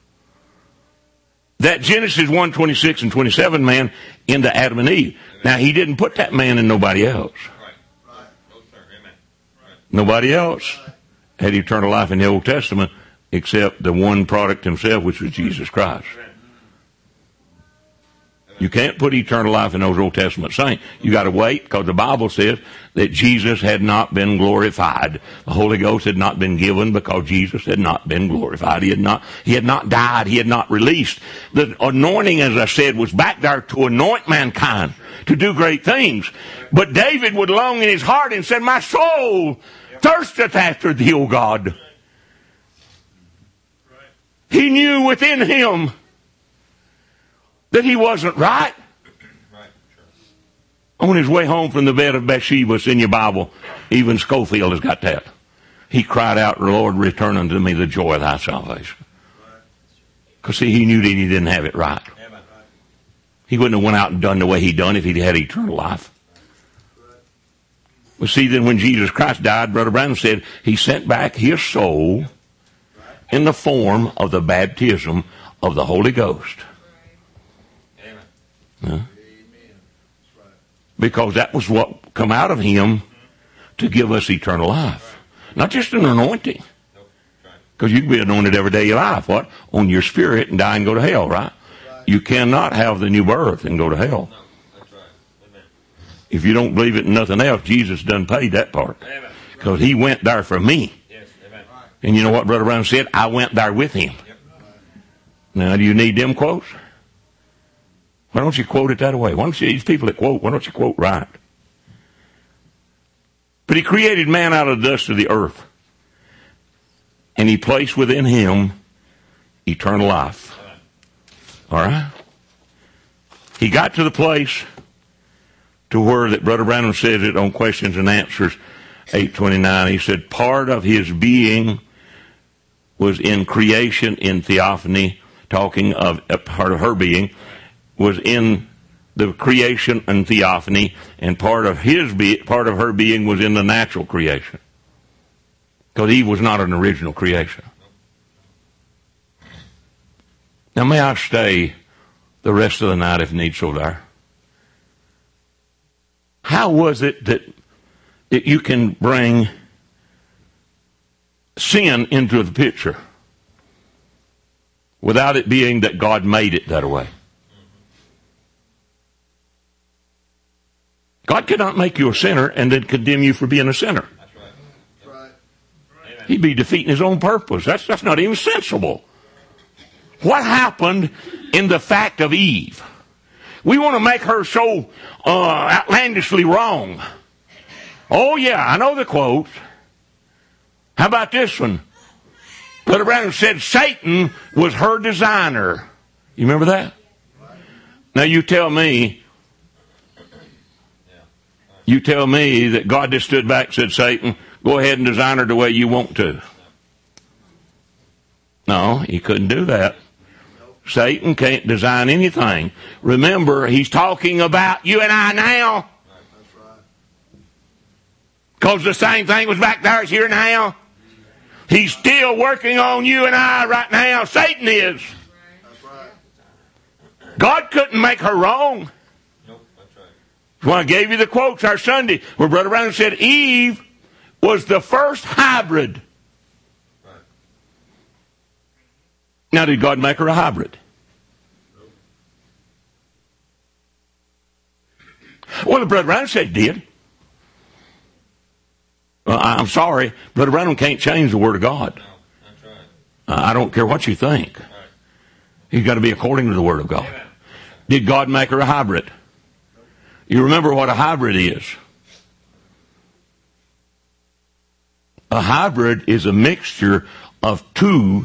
that Genesis 1:26 and 27 man into Adam and Eve. Now, he didn't put that man in nobody else. Nobody else had eternal life in the Old Testament except the one product himself, which was Jesus Christ. You can't put eternal life in those Old Testament saints. You got to wait, because the Bible says that Jesus had not been glorified. The Holy Ghost had not been given because Jesus had not been glorified. He had not died. He had not released. The anointing, as I said, was back there to anoint mankind, to do great things. But David would long in his heart and said, my soul thirsteth after thee, O God. He knew within him that he wasn't right. On his way home from the bed of Bathsheba, it's in your Bible. Even Schofield has got that. He cried out, Lord, return unto me the joy of thy salvation. Because see, he knew that he didn't have it right. He wouldn't have went out and done the way he done if he'd had eternal life. But see, then when Jesus Christ died, Brother Branham said, he sent back his soul in the form of the baptism of the Holy Ghost. Because that was what come out of him to give us eternal life. Not just an anointing. Because you can be anointed every day of your life, what? On your spirit and die and go to hell, right? You cannot have the new birth and go to hell. If you don't believe it in nothing else, Jesus done paid that part. Because he went there for me. And you know what Brother Brown said? I went there with him. Now, do you need them quotes? Why don't you quote it that way? Why don't you, these people that quote, why don't you quote right? But he created man out of the dust of the earth. And he placed within him eternal life. All right? He got to the place to where that Brother Branham says it on Questions and Answers 829. He said part of his being was in creation, in theophany, talking of a part of her being was in the creation and theophany, and part of her being was in the natural creation. Because Eve was not an original creation. Now may I stay the rest of the night if need so there? How was it that you can bring sin into the picture without it being that God made it that way? God cannot make you a sinner and then condemn you for being a sinner.
That's right.
He'd be defeating his own purpose. That's not even sensible. What happened in the fact of Eve? We want to make her so outlandishly wrong. Oh yeah, I know the quote. How about this one? Brother Branham said Satan was her designer. You remember that? Now you tell me that God just stood back and said, Satan, go ahead and design her the way you want to. No, he couldn't do that. Satan can't design anything. Remember, he's talking about you and I now. Because the same thing was back there as here now. He's still working on you and I right now. Satan is. God couldn't make her wrong. That's why I gave you the quotes our Sunday where Brother Brown said Eve was the first hybrid. Now, did God make her a hybrid? Well, Brother Brown said he did. Well, I'm sorry, Brother Brown can't change the Word of God.
No, that's right.
I don't care what you think.
Right.
He's got to be according to the Word of God.
Amen.
Did God make her a hybrid? You remember what a hybrid is? A hybrid is a mixture of two,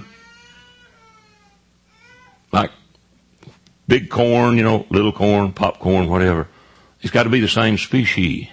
like big corn, little corn, popcorn, whatever. It's got to be the same species.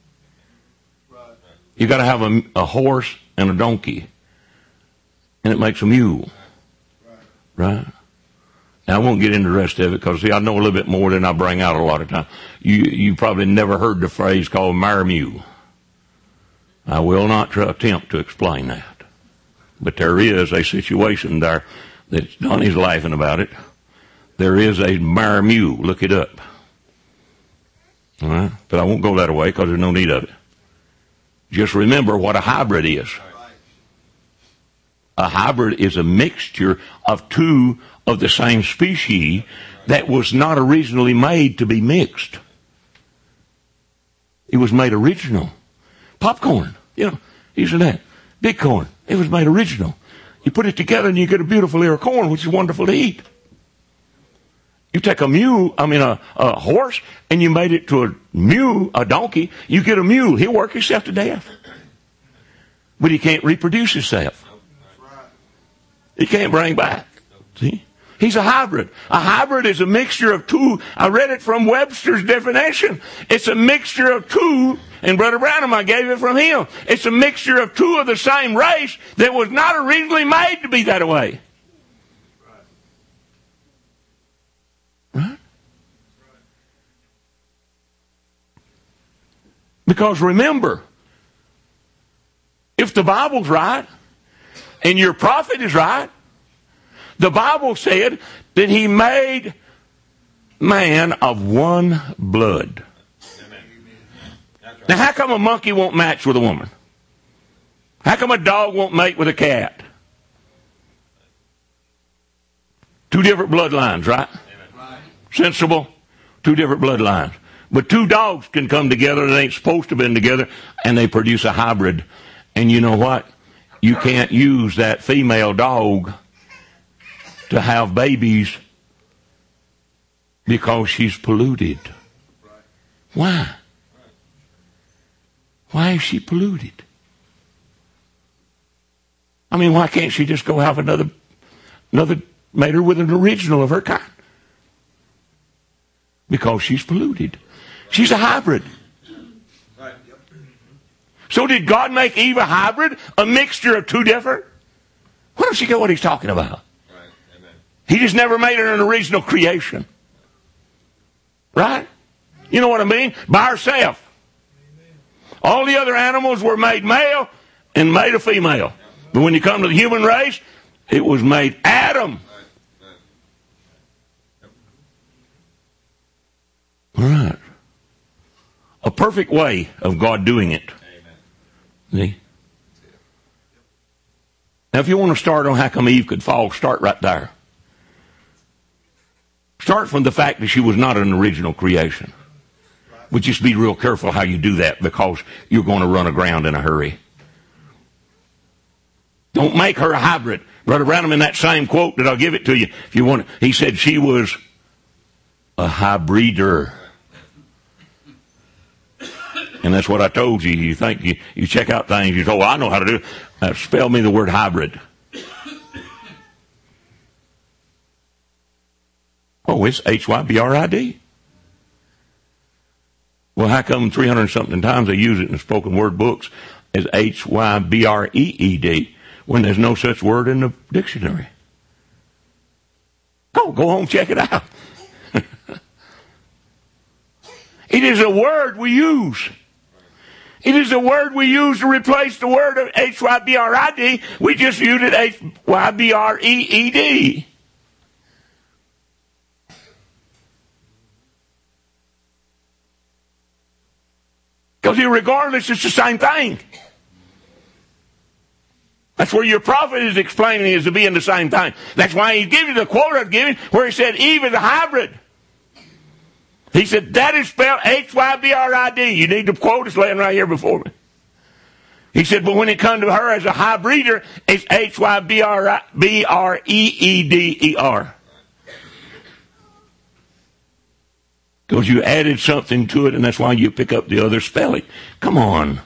You got to have a horse and a donkey, and it makes a mule. Right? Now, I won't get into the rest of it because, I know a little bit more than I bring out a lot of times. You probably never heard the phrase called mare mule. I will not attempt to explain that. But there is a situation there that Donnie's laughing about it. There is a mare mule. Look it up. All right? But I won't go that way because there's no need of it. Just remember what a hybrid is. A hybrid is a mixture of two of the same species that was not originally made to be mixed. It was made original. Popcorn, these and that. Big corn, it was made original. You put it together and you get a beautiful ear of corn, which is wonderful to eat. You take a horse, and you made it to a mule, a donkey, you get a mule. He'll work himself to death. But he can't reproduce himself. He can't bring back. See? He's a hybrid. A hybrid is a mixture of two. I read it from Webster's definition. It's a mixture of two, and Brother Branham, I gave it from him. It's a mixture of two of the same race that was not originally made to be that way. Right? Because remember, if the Bible's right, and your prophet is right, the Bible said that he made man of one blood.
Amen. Right.
Now, how come a monkey won't match with a woman? How come a dog won't mate with a cat? Two different bloodlines, right?
Amen.
Sensible? Two different bloodlines. But two dogs can come together that ain't supposed to have been together, and they produce a hybrid. And you know what? You can't use that female dog to have babies because she's polluted. Why? Why is she polluted? Why can't she just go have another mate her with an original of her kind? Because she's polluted. She's a hybrid. So did God make Eve a hybrid? A mixture of two different? Why don't you get what he's talking about? He just never made her an original creation. Right? You know what I mean? By herself. All the other animals were made male and made a female. But when you come to the human race, it was made Adam. All right. A perfect way of God doing it. See? Now, if you want to start on how come Eve could fall, start right there. Start from the fact that she was not an original creation. But just be real careful how you do that because you're going to run aground in a hurry. Don't make her a hybrid. Brother Branham, in that same quote that I'll give it to you, if you want, he said she was a hybrider. And that's what I told you. You think you check out things, you go, I know how to do it. Spell me the word hybrid. Oh, it's Hybrid. Well, how come 300 something times they use it in the spoken word books as Hybreed when there's no such word in the dictionary? Go home, check it out. It is a word we use. It is a word we use to replace the word of H-Y-B-R-I-D. We just use it H-Y-B-R-E-E-D. Because regardless, it's the same thing. That's where your prophet is explaining is to be in the same thing. That's why he gives you the quote I've given where he said Eve is a hybrid. He said that is spelled H-Y-B-R-I-D. You need the quote, it's laying right here before me. He said, but when it comes to her as a hybrider, it's H-Y-B-R-E-E-D-E-R. Because you added something to it, and that's why you pick up the other spelling. Come on.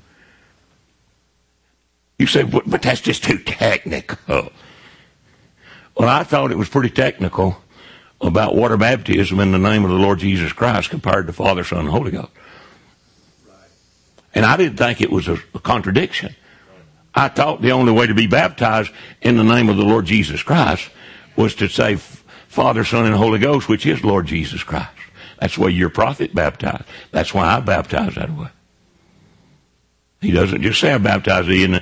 You say, but that's just too technical. Well, I thought it was pretty technical about water baptism in the name of the Lord Jesus Christ compared to Father, Son, and Holy Ghost. And I didn't think it was a contradiction. I thought the only way to be baptized in the name of the Lord Jesus Christ was to say Father, Son, and Holy Ghost, which is Lord Jesus Christ. That's the way your prophet baptized. That's why I baptize that way. He doesn't just say I baptize thee in the,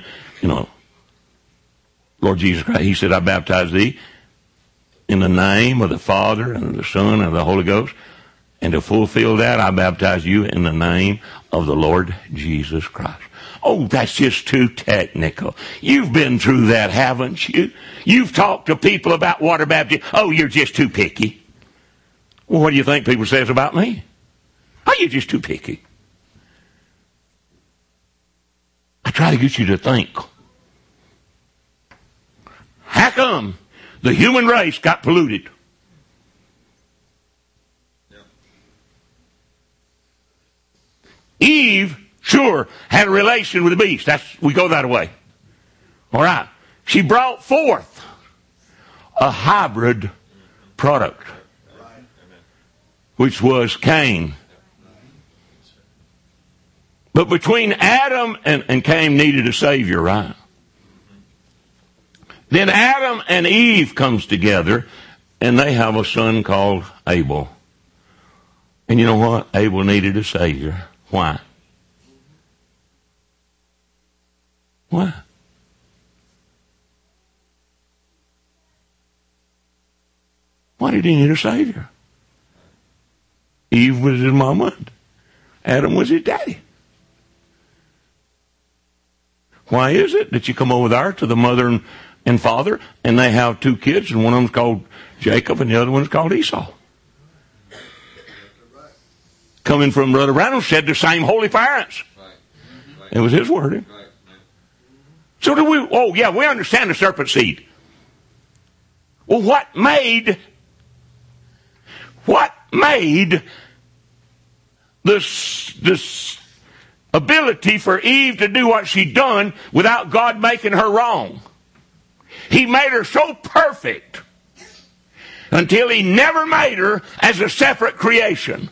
Lord Jesus Christ. He said I baptize thee in the name of the Father and the Son and the Holy Ghost. And to fulfill that, I baptize you in the name of the Lord Jesus Christ. Oh, that's just too technical. You've been through that, haven't you? You've talked to people about water baptism. Oh, you're just too picky. Well, what do you think people says about me? Oh, you're just too picky. I try to get you to think. How come the human race got polluted? Eve, sure, had a relation with the beast. We go that way. All right. She brought forth a hybrid product, which was Cain. But between Adam and Cain needed a savior, right? Then Adam and Eve comes together, and they have a son called Abel. And you know what? Abel needed a savior. Why? Why? Why did he need a savior? Eve was his mama. Adam was his daddy. Why is it that you come over there to the mother and father, and they have two kids, and one of them's called Jacob, and the other one's called Esau? Coming from Brother Branham, said the same holy parents. It was his wording. So we understand the serpent seed. Well, what made this ability for Eve to do what she done without God making her wrong? He made her so perfect until he never made her as a separate creation.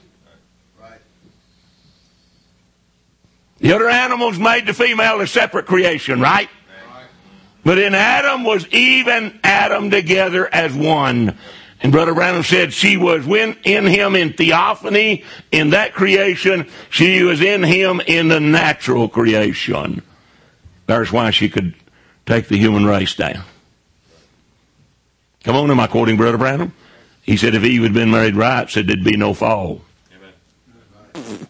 The other animals made the female a separate creation, right? But in Adam was Eve and Adam together as one. And Brother Branham said she was in him in theophany, in that creation. She was in him in the natural creation. That's why she could take the human race down. Come on, am I quoting Brother Branham? He said if Eve had been married right, said there'd be no fall. Amen.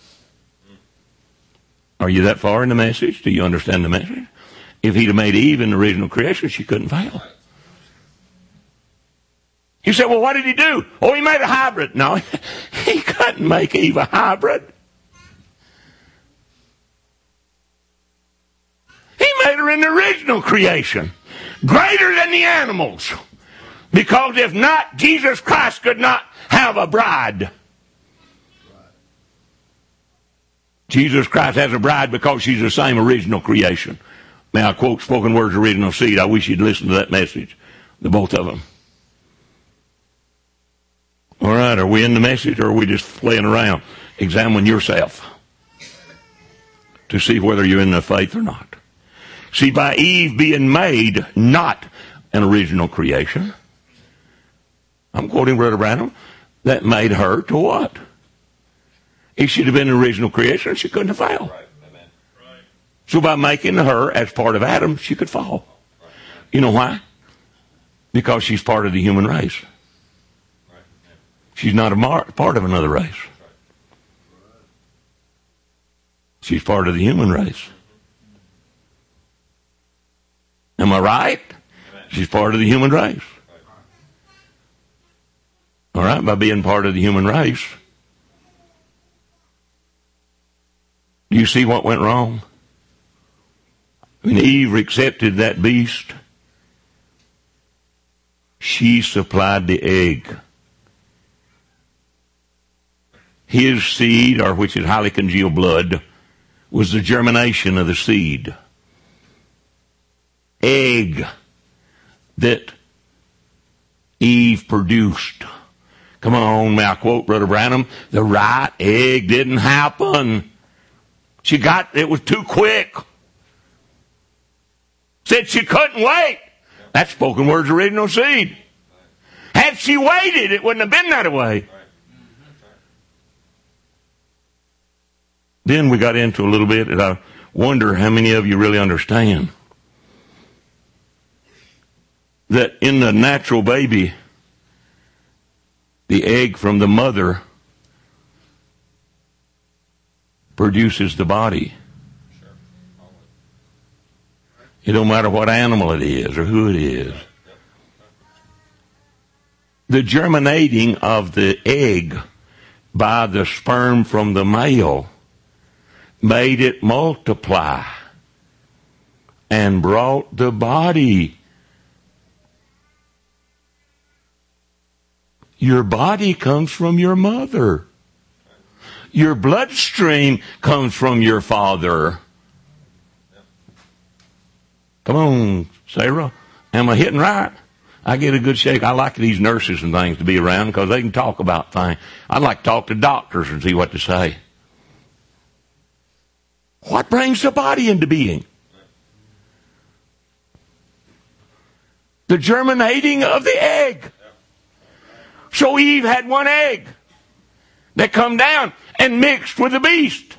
Are you that far in the message? Do you understand the message? If he'd have made Eve in the original creation, she couldn't fail. You say, well, what did he do? Oh, he made a hybrid. No, he couldn't make Eve a hybrid. He made her in the original creation, greater than the animals. Because if not, Jesus Christ could not have a bride. Jesus Christ has a bride because she's the same original creation. May I quote Spoken Word's original seed? I wish you'd listen to that message, the both of them. All right, are we in the message or are we just playing around? Examine yourself to see whether you're in the faith or not. See, by Eve being made not an original creation, I'm quoting Brother Branham, that made her to what? If she'd have been an original creation, she couldn't have failed.
Right. Amen. Right.
So by making her as part of Adam, she could fall. You know why? Because she's part of the human race.
Right.
She's not a part of another race. She's part of the human race. Am I right?
Amen.
She's part of the human race. All right, by being part of the human race, do you see what went wrong? When Eve accepted that beast, she supplied the egg. His seed, or which is highly congealed blood, was the germination of the seed. Egg that Eve produced. Come on, may I quote Brother Branham? The right egg didn't happen. It was too quick. Said she couldn't wait. That's spoken word's original seed. Had she waited, it wouldn't have been that way. Then we got into a little bit, and I wonder how many of you really understand that in the natural baby, the egg from the mother produces the body. It don't matter what animal it is or who it is. The germinating of the egg by the sperm from the male made it multiply and brought the body. Your body comes from your mother. Your bloodstream comes from your father. Come on, Sarah. Am I hitting right? I get a good shake. I like these nurses and things to be around because they can talk about things. I like to talk to doctors and see what to say. What brings the body into being? The germinating of the egg. So Eve had one egg that come down and mixed with the beast.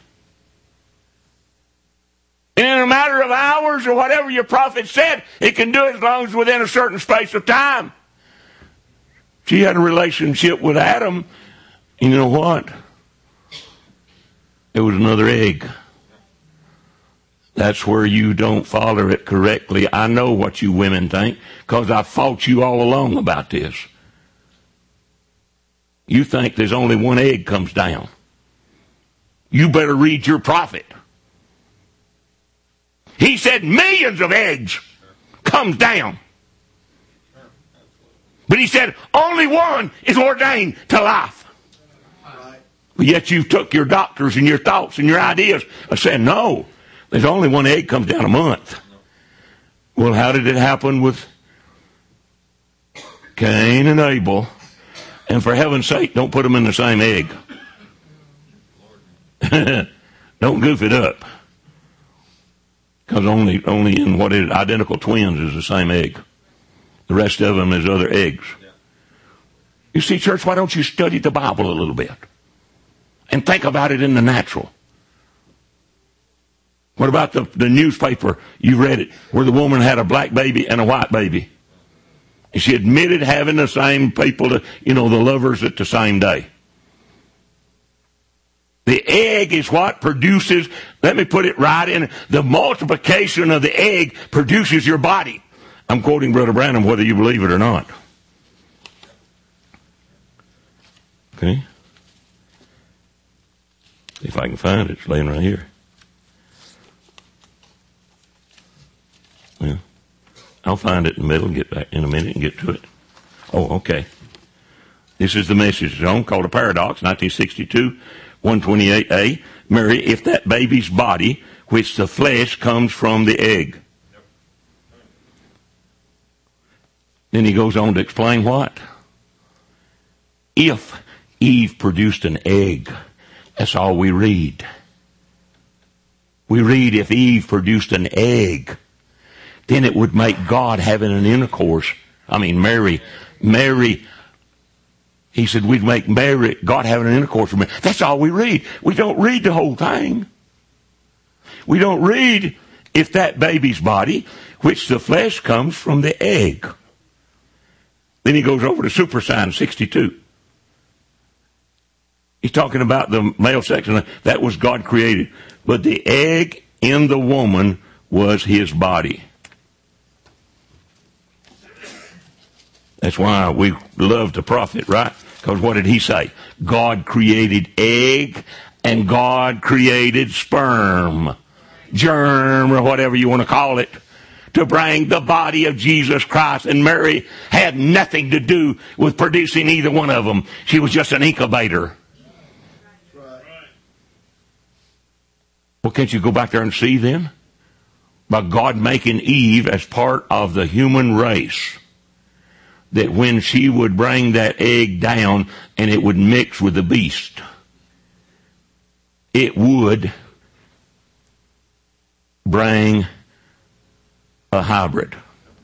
And in a matter of hours or whatever your prophet said, it can do it as long as within a certain space of time. She had a relationship with Adam. You know what? It was another egg. That's where you don't follow it correctly. I know what you women think because I fought you all along about this. You think there's only one egg comes down. You better read your prophet. He said millions of eggs comes down. But he said only one is ordained to life. But yet you took your doctors and your thoughts and your ideas and said, no, there's only one egg comes down a month. Well, how did it happen with Cain and Abel? And for heaven's sake, don't put them in the same egg. Don't goof it up. Because only in what is identical twins is the same egg. The rest of them is other eggs. You see, church, why don't you study the Bible a little bit? And think about it in the natural. What about the newspaper? You read it, where the woman had a black baby and a white baby. And she admitted having the same people, the lovers at the same day. The egg is what produces, let me put it right in, the multiplication of the egg produces your body. I'm quoting Brother Branham, whether you believe it or not. Okay? See if I can find it. It's laying right here. Well, I'll find it in the middle and get back in a minute and get to it. Oh, okay. This is the message zone called A Paradox, 1962, 128a. Mary, if that baby's body, which the flesh comes from the egg. Then he goes on to explain what? If Eve produced an egg, that's all we read. We read if Eve produced an egg, then it would make God having an intercourse. Mary He said we'd make Mary, God having an intercourse with Mary. That's all we read. We don't read the whole thing. We don't read if that baby's body, which the flesh comes from the egg. Then he goes over to Super Sign 62. He's talking about the male section. That was God created. But the egg in the woman was his body. That's why we love the prophet, right? Because what did he say? God created egg and God created sperm, germ, or whatever you want to call it, to bring the body of Jesus Christ. And Mary had nothing to do with producing either one of them. She was just an incubator. Well, can't you go back there and see then? By God making Eve as part of the human race, that when she would bring that egg down and it would mix with the beast, it would bring a hybrid.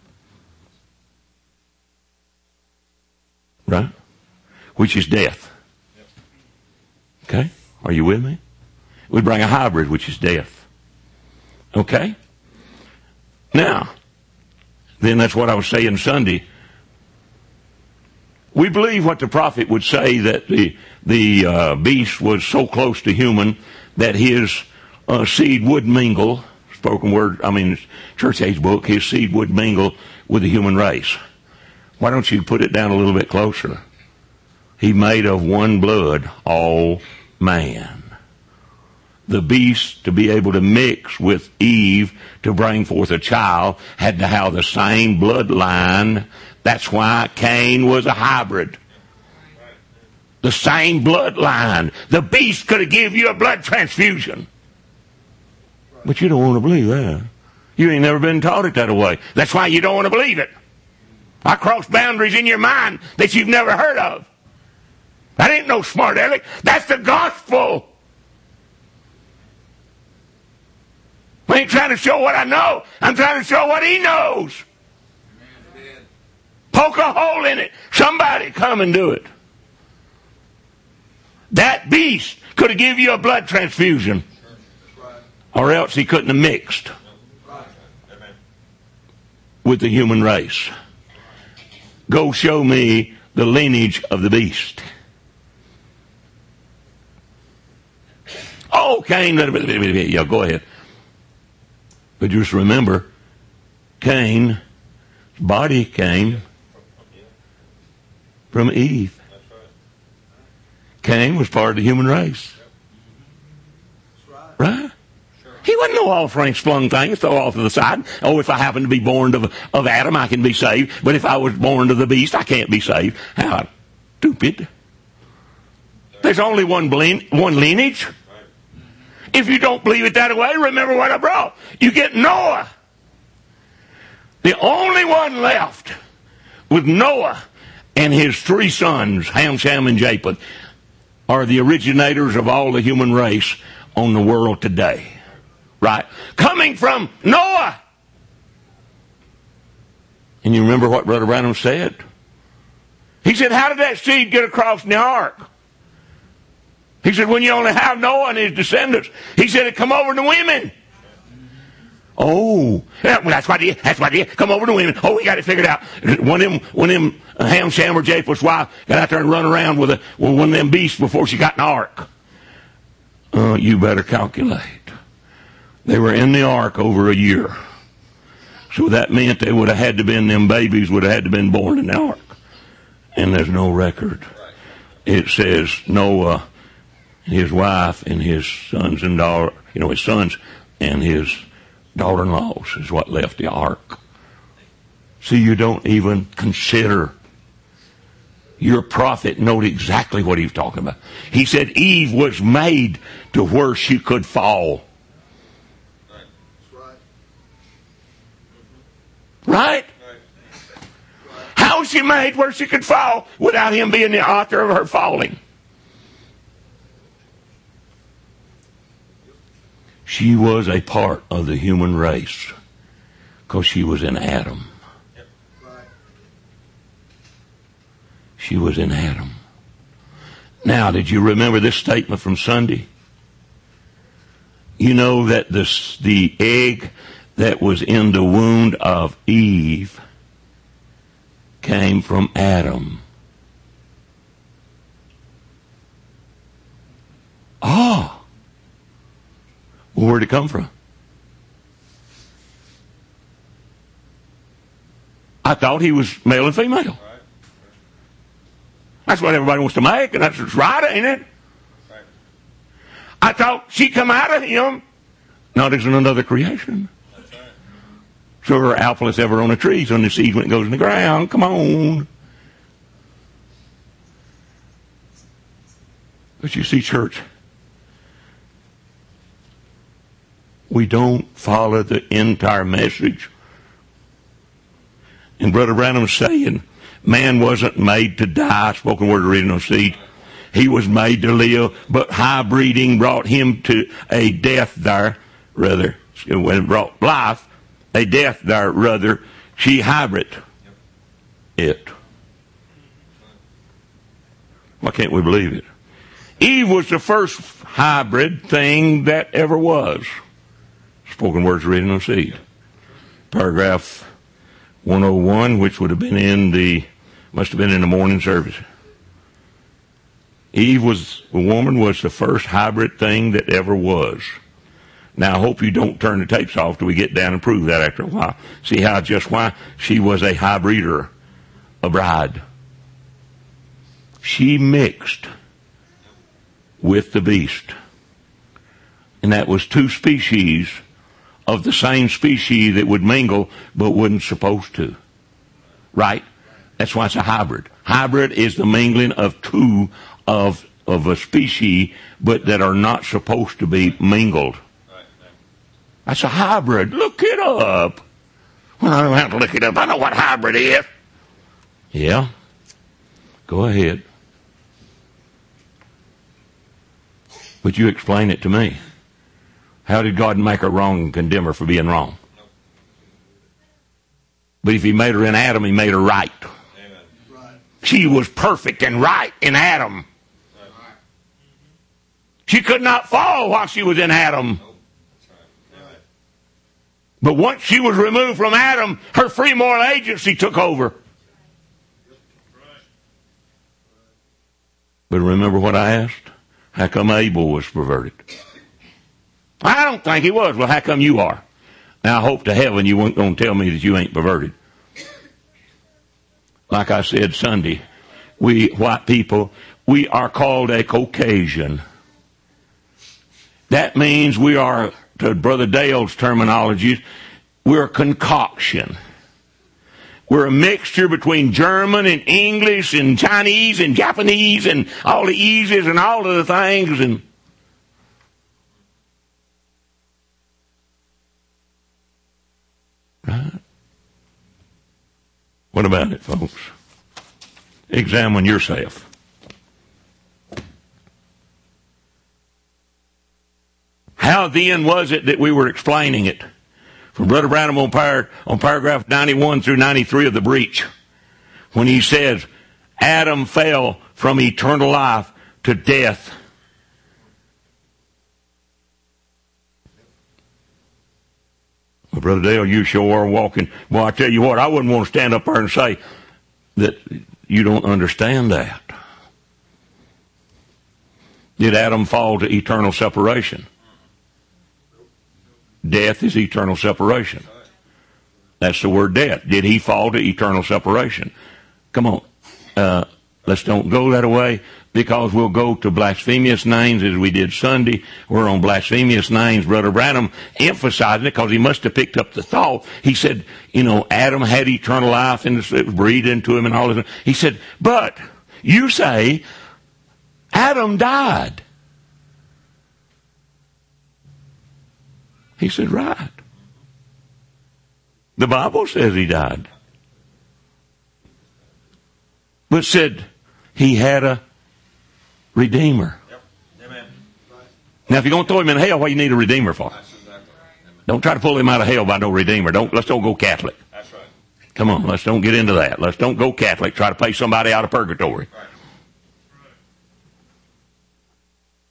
Right? Which is death. Okay? Are you with me? It would bring a hybrid, which is death. Okay? Now, then that's what I was saying Sunday. We believe what the prophet would say, that the beast was so close to human that his seed would mingle, spoken word, church age book, his seed would mingle with the human race. Why don't you put it down a little bit closer? He made of one blood all man. The beast, to be able to mix with Eve to bring forth a child, had to have the same bloodline. That's why Cain was a hybrid. The same bloodline. The beast could have given you a blood transfusion. But you don't want to believe that. You ain't never been taught it that way. That's why you don't want to believe it. I cross boundaries in your mind that you've never heard of. That ain't no smart aleck. That's the gospel. I ain't trying to show what I know. I'm trying to show what he knows. Poke a hole in it. Somebody come and do it. That beast could have given you a blood transfusion. Or else he couldn't have mixed with the human race. Go show me the lineage of the beast. Oh, Cain. Yeah, go ahead. But just remember, Cain's body came from Eve. Cain was part of the human race. Right? He wasn't no off-range flung thing, throw off to the side. Oh, if I happen to be born of Adam, I can be saved. But if I was born of the beast, I can't be saved. How stupid. There's only one lineage. If you don't believe it that way, remember what I brought. You get Noah. The only one left with Noah and his three sons, Ham, Shem, and Japheth, are the originators of all the human race on the world today. Right? Coming from Noah. And you remember what Brother Branham said? He said, how did that seed get across in the ark? He said, when you only have Noah and his descendants. He said, it come over to women. Oh, that's what he come over to women. Oh, we got it figured out. One of them Ham, Shem, or Japheth's wife got out there and run around with one of them beasts before she got in the ark. You better calculate. They were in the ark over a year. So that meant they would have had to been, them babies would have had to been born in the ark. And there's no record. It says Noah, his wife, and his sons and daughter, his sons and his daughter-in-laws is what left the ark. See, you don't even consider. Your prophet knowed exactly what he was talking about. He said Eve was made to where she could fall. Right? How was she made where she could fall without him being the author of her falling? She was a part of the human race because she was in Adam. She was in Adam. Now, did you remember this statement from Sunday? You know that the egg that was in the wound of Eve came from Adam. Oh. Well, where'd it come from? I thought he was male and female. That's what everybody wants to make, and that's what's right, ain't it? I thought she come out of him. Not as another creation. Sure, apple is ever on a tree, so on the seed when it goes in the ground. Come on. But you see, church, we don't follow the entire message. And Brother Branham's saying, man wasn't made to die, spoken word original seed. He was made to live, but high breeding brought him to a death there, rather. When it brought life, a death there, rather. She hybrid it. Why can't we believe it? Eve was the first hybrid thing that ever was. Spoken words original seed. Paragraph 101, which would have been must have been in the morning service. Eve the woman was the first hybrid thing that ever was. Now, I hope you don't turn the tapes off till we get down and prove that after a while. See why she was a hybrider, a bride. She mixed with the beast. And that was two species of the same species that would mingle but wouldn't supposed to. Right? That's why it's a hybrid. Hybrid is the mingling of two of a species, but that are not supposed to be mingled. That's a hybrid. Look it up. Well, I don't have to look it up. I know what hybrid is. Yeah? Go ahead. But you explain it to me. How did God make her wrong and condemn her for being wrong? But if he made her in Adam, he made her right. Amen. She was perfect and right in Adam. She could not fall while she was in Adam. But once she was removed from Adam, her free moral agency took over. But remember what I asked? How come Abel was perverted? I don't think he was. Well, how come you are? Now, I hope to heaven you weren't going to tell me that you ain't perverted. Like I said Sunday, we white people, we are called a Caucasian. That means we are, to Brother Dale's terminology, we're a concoction. We're a mixture between German and English and Chinese and Japanese and all the eases and all of the things. And right? What about it, folks? Examine yourself. How then was it that we were explaining it? From Brother Branham on paragraph 91 through 93 of the breach, when he says, Adam fell from eternal life to death. Well, Brother Dale, you sure are walking. Well, I tell you what, I wouldn't want to stand up there and say that you don't understand that. Did Adam fall to eternal separation? Death is eternal separation. That's the word death. Did he fall to eternal separation? Come on. Let's don't go that way, because we'll go to blasphemous names as we did Sunday. We're on blasphemous names. Brother Branham emphasized it because he must have picked up the thought. He said, Adam had eternal life and it was breathed into him and all this. He said, but you say Adam died. He said, right. The Bible says he died. But said he had a Redeemer. Yep. Amen. Now, if you're going to throw him in hell, what do you need a Redeemer for? That's exactly right. Don't try to pull him out of hell by no Redeemer. Let's don't go Catholic. That's right. Come on, let's don't get into that. Let's don't go Catholic. Try to pay somebody out of purgatory. Right.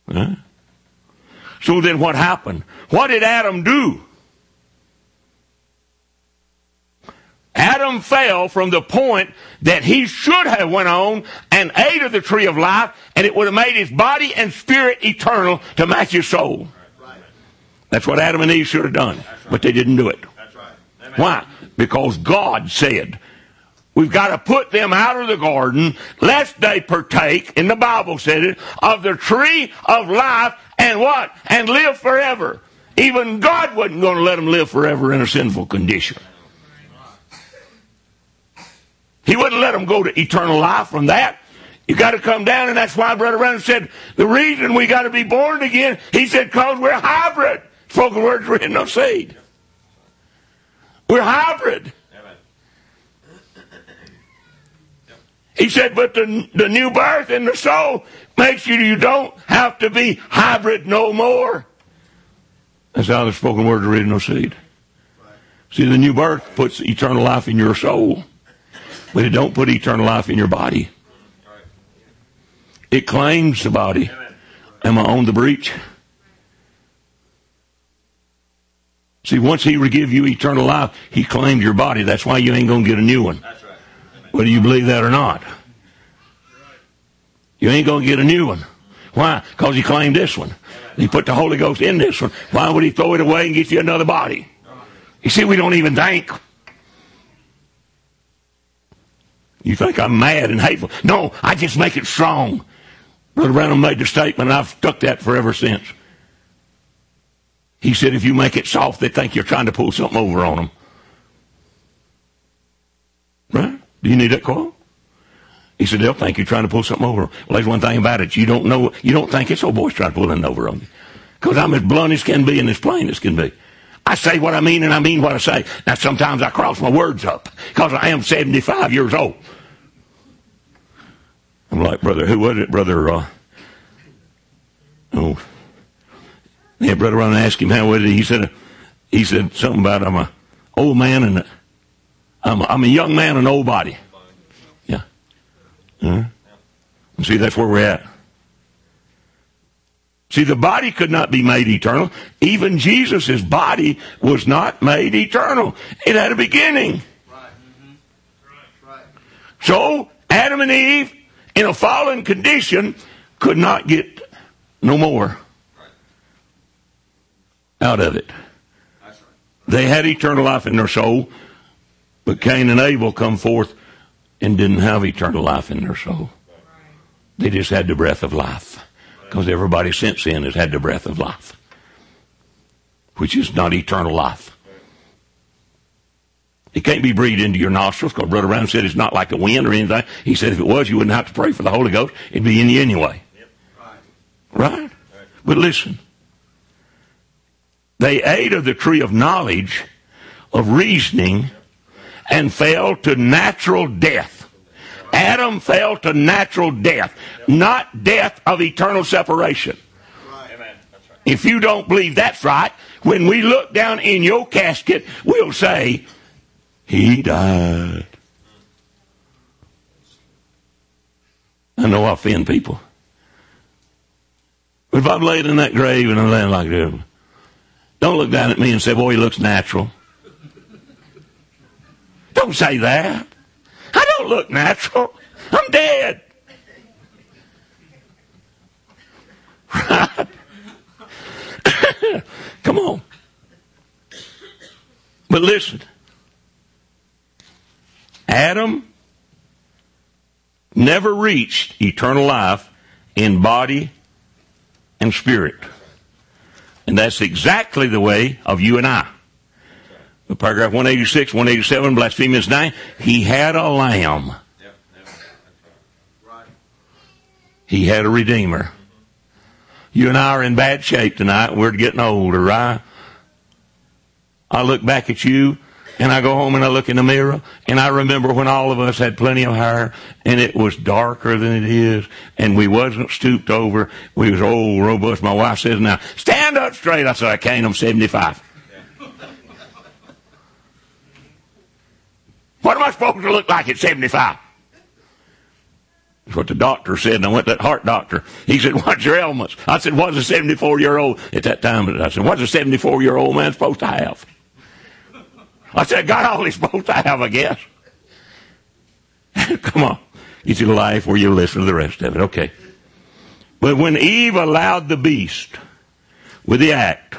Huh? So then what happened? What did Adam do? Adam fell from the point that he should have went on and ate of the tree of life, and it would have made his body and spirit eternal to match his soul. That's what Adam and Eve should have done, but they didn't do it. Why? Because God said, we've got to put them out of the garden lest they partake, and the Bible said it, of the tree of life and what? And live forever. Even God wasn't going to let them live forever in a sinful condition. He wouldn't let them go to eternal life from that. You got to come down, and that's why Brother Branham said, the reason we got to be born again, he said, because we're hybrid. Spoken words were in no seed. We're hybrid. He said, but the new birth in the soul makes you don't have to be hybrid no more. That's how the spoken words are in no seed. See, the new birth puts eternal life in your soul, but it don't put eternal life in your body. It claims the body. Am I on the breach? See, once he would give you eternal life, he claimed your body. That's why you ain't going to get a new one. That's right. Whether you believe that or not. You ain't going to get a new one. Why? Because he claimed this one. He put the Holy Ghost in this one. Why would he throw it away and get you another body? You see, we don't even think. You think I'm mad and hateful. No, I just make it strong. Brother Branham made the statement, and I've stuck that forever since. He said, if you make it soft, they think you're trying to pull something over on them. Right? Do you need that call? He said, they'll think you're trying to pull something over. Well, there's one thing about it. You don't think this old boy's trying to pull nothing over on you. Because I'm as blunt as can be and as plain as can be. I say what I mean, and I mean what I say. Now, sometimes I cross my words up because I am 75 years old. I'm like, brother, who was it? Brother, yeah, Brother Ron asked him how was it. He said something about I'm a old man and I'm a young man and an old body. Yeah. See, that's where we're at. See, the body could not be made eternal. Even Jesus' body was not made eternal. It had a beginning. Right. Mm-hmm. Right. So, Adam and Eve, in a fallen condition, could not get no more out of it. They had eternal life in their soul, but Cain and Abel come forth and didn't have eternal life in their soul. They just had the breath of life. Because everybody since then has had the breath of life, which is not eternal life. It can't be breathed into your nostrils, because Brother Brown said it's not like the wind or anything. He said if it was, you wouldn't have to pray for the Holy Ghost. It'd be in you anyway. Yep. Right? But listen. They ate of the tree of knowledge, of reasoning, and fell to natural death. Adam fell to natural death, not death of eternal separation. Right. Amen. That's right. If you don't believe that's right, when we look down in your casket, we'll say, he died. I know I offend people. But if I'm laid in that grave and I'm laying like this, don't look down at me and say, boy, he looks natural. Don't say that. I don't look natural. I'm dead. Right? Come on. But listen. Adam never reached eternal life in body and spirit. And that's exactly the way of you and I. Paragraph 186, 187, blasphemous 9. He had a lamb. He had a redeemer. You and I are in bad shape tonight. We're getting older, right? I look back at you, and I go home and I look in the mirror, and I remember when all of us had plenty of hair, and it was darker than it is, and we wasn't stooped over. We was old, robust. My wife says now, stand up straight. I said, I can't. I'm 75. What am I supposed to look like at 75? That's what the doctor said, and I went to that heart doctor. He said, what's your ailments? I said, what's a 74-year-old at that time? I said, what's a 74-year-old man supposed to have? I said, got all he's supposed to have, I guess. Come on. Get your life where you listen to the rest of it. Okay. But when Eve allowed the beast with the act,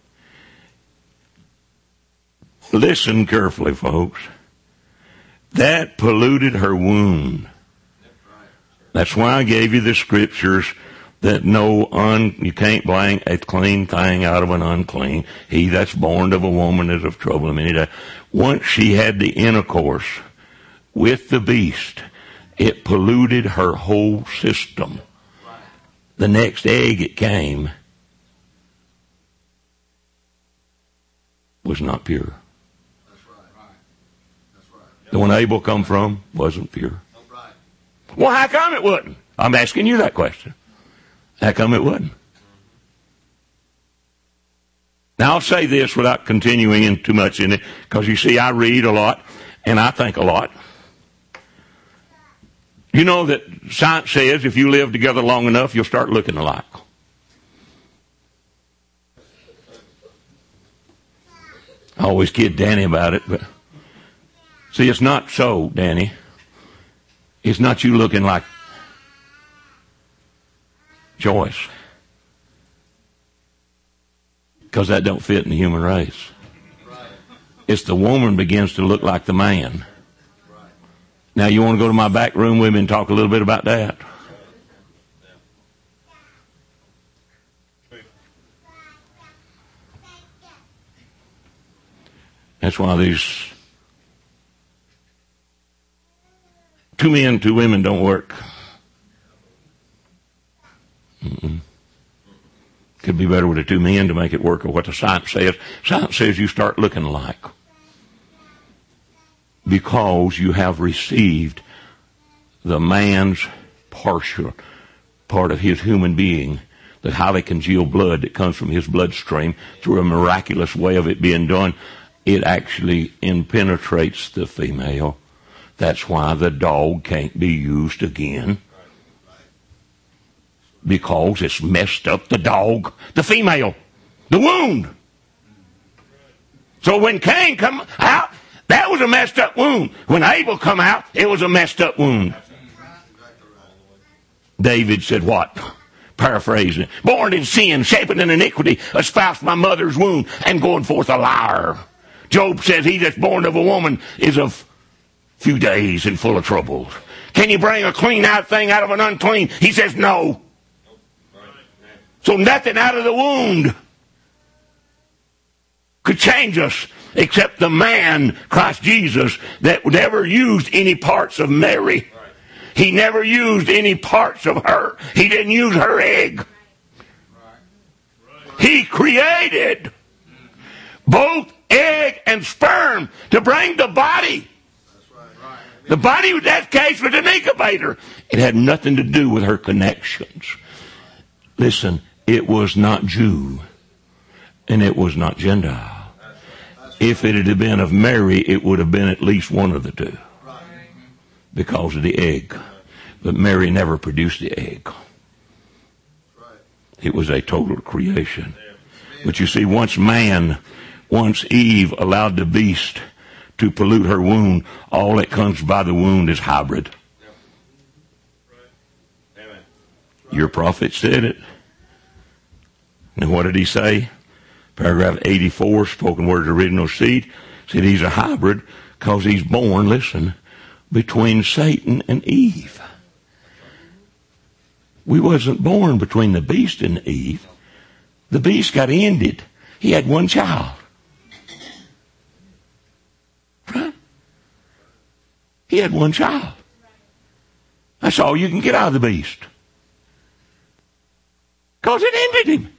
listen carefully, folks, that polluted her womb. That's why I gave you the scriptures that you can't bring a clean thing out of an unclean. He that's born of a woman is of trouble. Once she had the intercourse with the beast, it polluted her whole system. The next egg it came was not pure. The one Abel come from wasn't pure. Well, how come it wouldn't? I'm asking you that question. How come it wouldn't? Now, I'll say this without continuing in too much in it, because you see, I read a lot, and I think a lot. You know that science says if you live together long enough, you'll start looking alike. I always kid Danny about it, but see, it's not so, Danny. It's not you looking like Joyce, because that don't fit in the human race. It's the woman begins to look like the man. Now, you want to go to my back room with me and talk a little bit about that? That's why these 2 men, 2 women don't work. Could be better with the 2 men to make it work, or what the science says. Science says you start looking alike because you have received the man's partial part of his human being, the highly congealed blood that comes from his bloodstream through a miraculous way of it being done. It actually impenetrates the female. That's why the dog can't be used again. Because it's messed up the dog, the female, the wound. So when Cain come out, that was a messed up wound. When Abel come out, it was a messed up wound. David said what? Paraphrasing. Born in sin, shaping in iniquity, espoused my mother's womb, and going forth a liar. Job says he that's born of a woman is of few days and full of troubles. Can you bring a clean out thing out of an unclean? He says no. So nothing out of the wound could change us except the man, Christ Jesus, that never used any parts of Mary. He never used any parts of her. He didn't use her egg. He created both egg and sperm to bring the body. The body in that case was an incubator. It had nothing to do with her connections. Listen, it was not Jew and it was not Gentile. If it had been of Mary, it would have been at least one of the two because of the egg. But Mary never produced the egg. It was a total creation. But you see, once Eve allowed the beast to pollute her womb, all that comes by the wound is hybrid. Your prophet said it. And what did he say? Paragraph 84, spoken word original seed, said he's a hybrid because he's born, listen, between Satan and Eve. We wasn't born between the beast and Eve. The beast got ended. He had one child. Right? He had one child. That's all you can get out of the beast. Because it ended him.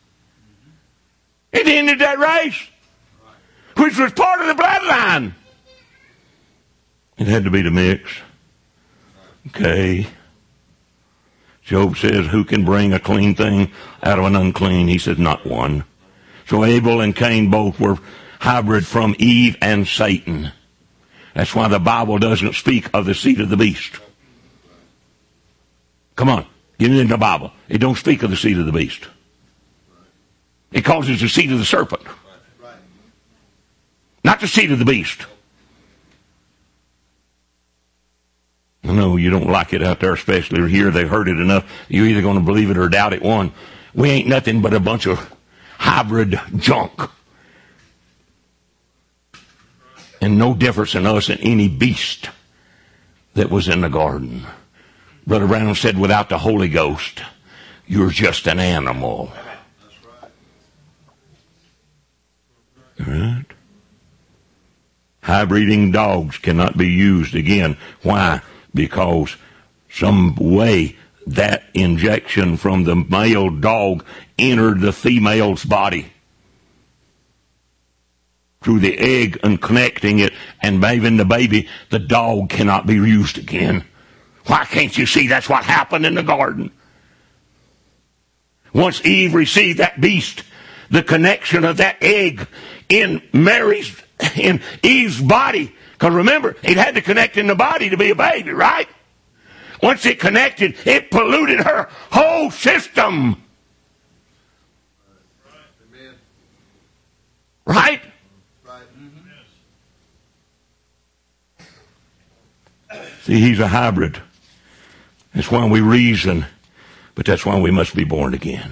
It ended that race, which was part of the bloodline. It had to be the mix. Okay. Job says, who can bring a clean thing out of an unclean? He says, not one. So Abel and Cain both were hybrid from Eve and Satan. That's why the Bible doesn't speak of the seed of the beast. Come on, get it in the Bible. It don't speak of the seed of the beast. It calls it the seed of the serpent. Not the seed of the beast. I know you don't like it out there, especially here. They've heard it enough. You're either going to believe it or doubt it. One, we ain't nothing but a bunch of hybrid junk. And no difference in us than any beast that was in the garden. Brother Brown said, without the Holy Ghost, you're just an animal. That's right. Right? High-breeding dogs cannot be used again. Why? Because some way that injection from the male dog entered the female's body through the egg and connecting it and bathing the baby. The dog cannot be used again. Why can't you see that's what happened in the garden? Once Eve received that beast, the connection of that egg in Eve's body, because remember, it had to connect in the body to be a baby, right? Once it connected, it polluted her whole system. Right? See, he's a hybrid. That's why we reason, but that's why we must be born again.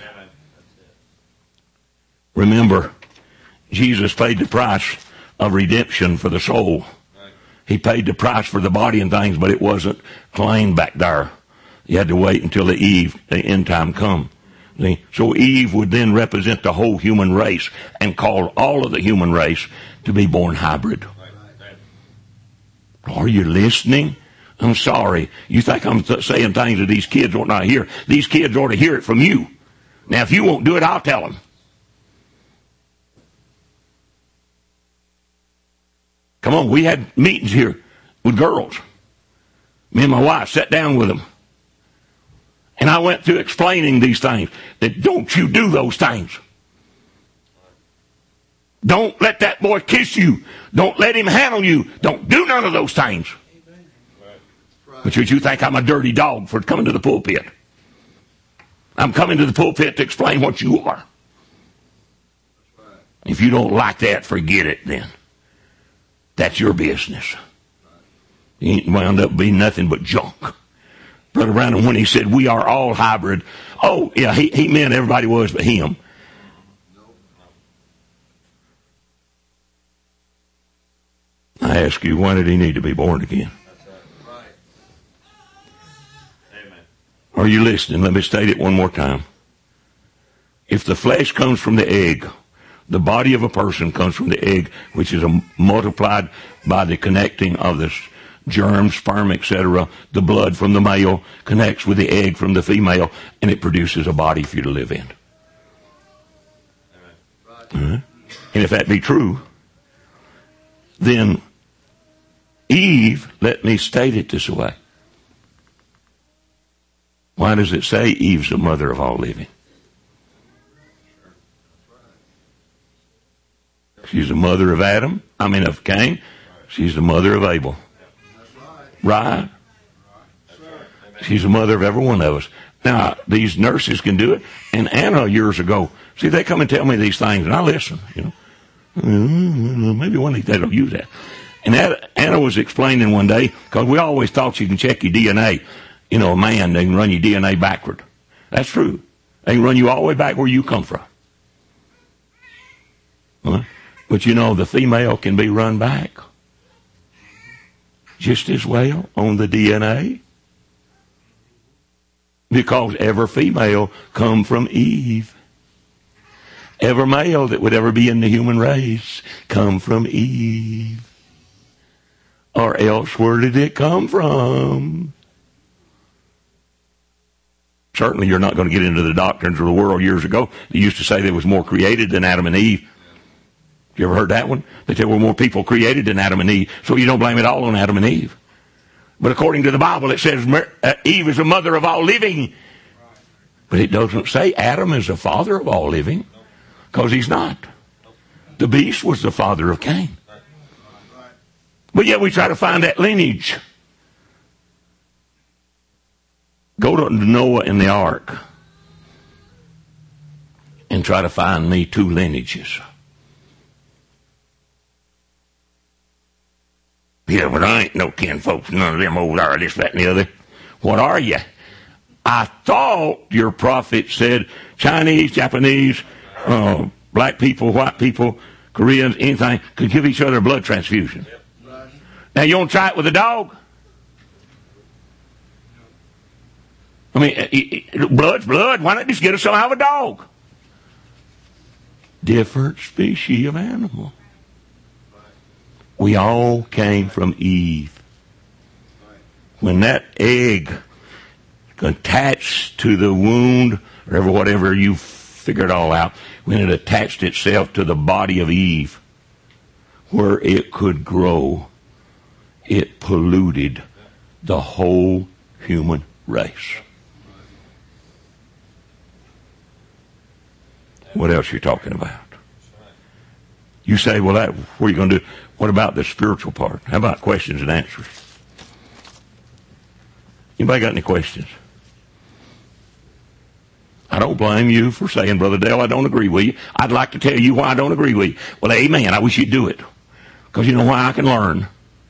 Remember, Jesus paid the price of redemption for the soul. He paid the price for the body and things, but it wasn't claimed back there. You had to wait until the end time come. See? So Eve would then represent the whole human race and call all of the human race to be born hybrid. Are you listening? I'm sorry. You think I'm saying things that these kids ought not hear. These kids ought to hear it from you. Now, if you won't do it, I'll tell them. Come on, we had meetings here with girls. Me and my wife sat down with them. And I went through explaining these things. That don't you do those things. Don't let that boy kiss you. Don't let him handle you. Don't do none of those things. But you think I'm a dirty dog for coming to the pulpit. I'm coming to the pulpit to explain what you are. If you don't like that, forget it then. That's your business. You ain't wound up being nothing but junk. Brother Brandon, when he said we are all hybrid, oh, yeah, he meant everybody was but him. I ask you, why did he need to be born again? Are you listening? Let me state it one more time. If the flesh comes from the egg, the body of a person comes from the egg, which is multiplied by the connecting of the germ, sperm, etc. The blood from the male connects with the egg from the female, and it produces a body for you to live in. And if that be true, then Eve, let me state it this way. Why does it say Eve's the mother of all living? She's the mother of of Cain. She's the mother of Abel. Right? She's the mother of every one of us. Now, these nurses can do it. And Anna, years ago, see, they come and tell me these things, and I listen, Maybe one day they don't use that. And Anna was explaining one day, because we always thought you can check your DNA. A man, they can run your DNA backward. That's true. They can run you all the way back where you come from. Huh? But the female can be run back just as well on the DNA. Because every female come from Eve. Every male that would ever be in the human race come from Eve. Or else where did it come from? Certainly you're not going to get into the doctrines of the world years ago. They used to say there was more created than Adam and Eve. You ever heard that one? That there were more people created than Adam and Eve. So you don't blame it all on Adam and Eve. But according to the Bible, it says Eve is the mother of all living. But it doesn't say Adam is the father of all living. Because he's not. The beast was the father of Cain. But yet we try to find that lineage. Go to Noah and the ark and try to find me 2 lineages. Yeah, but I ain't no kinfolks, none of them over there, this, that, and the other. What are you? I thought your prophet said Chinese, Japanese, black people, white people, Koreans, anything, could give each other a blood transfusion. Now, you want to try it with a dog? I mean, blood's blood. Why not just get us some out of a dog? Different species of animal. We all came from Eve. When that egg attached to the wound, or whatever you figured all out, when it attached itself to the body of Eve, where it could grow, it polluted the whole human race. What else are you talking about? You say, well, what are you going to do? What about the spiritual part? How about questions and answers? Anybody got any questions? I don't blame you for saying, Brother Dale, I don't agree with you. I'd like to tell you why I don't agree with you. Well, amen. I wish you'd do it. Because you know why? I can learn.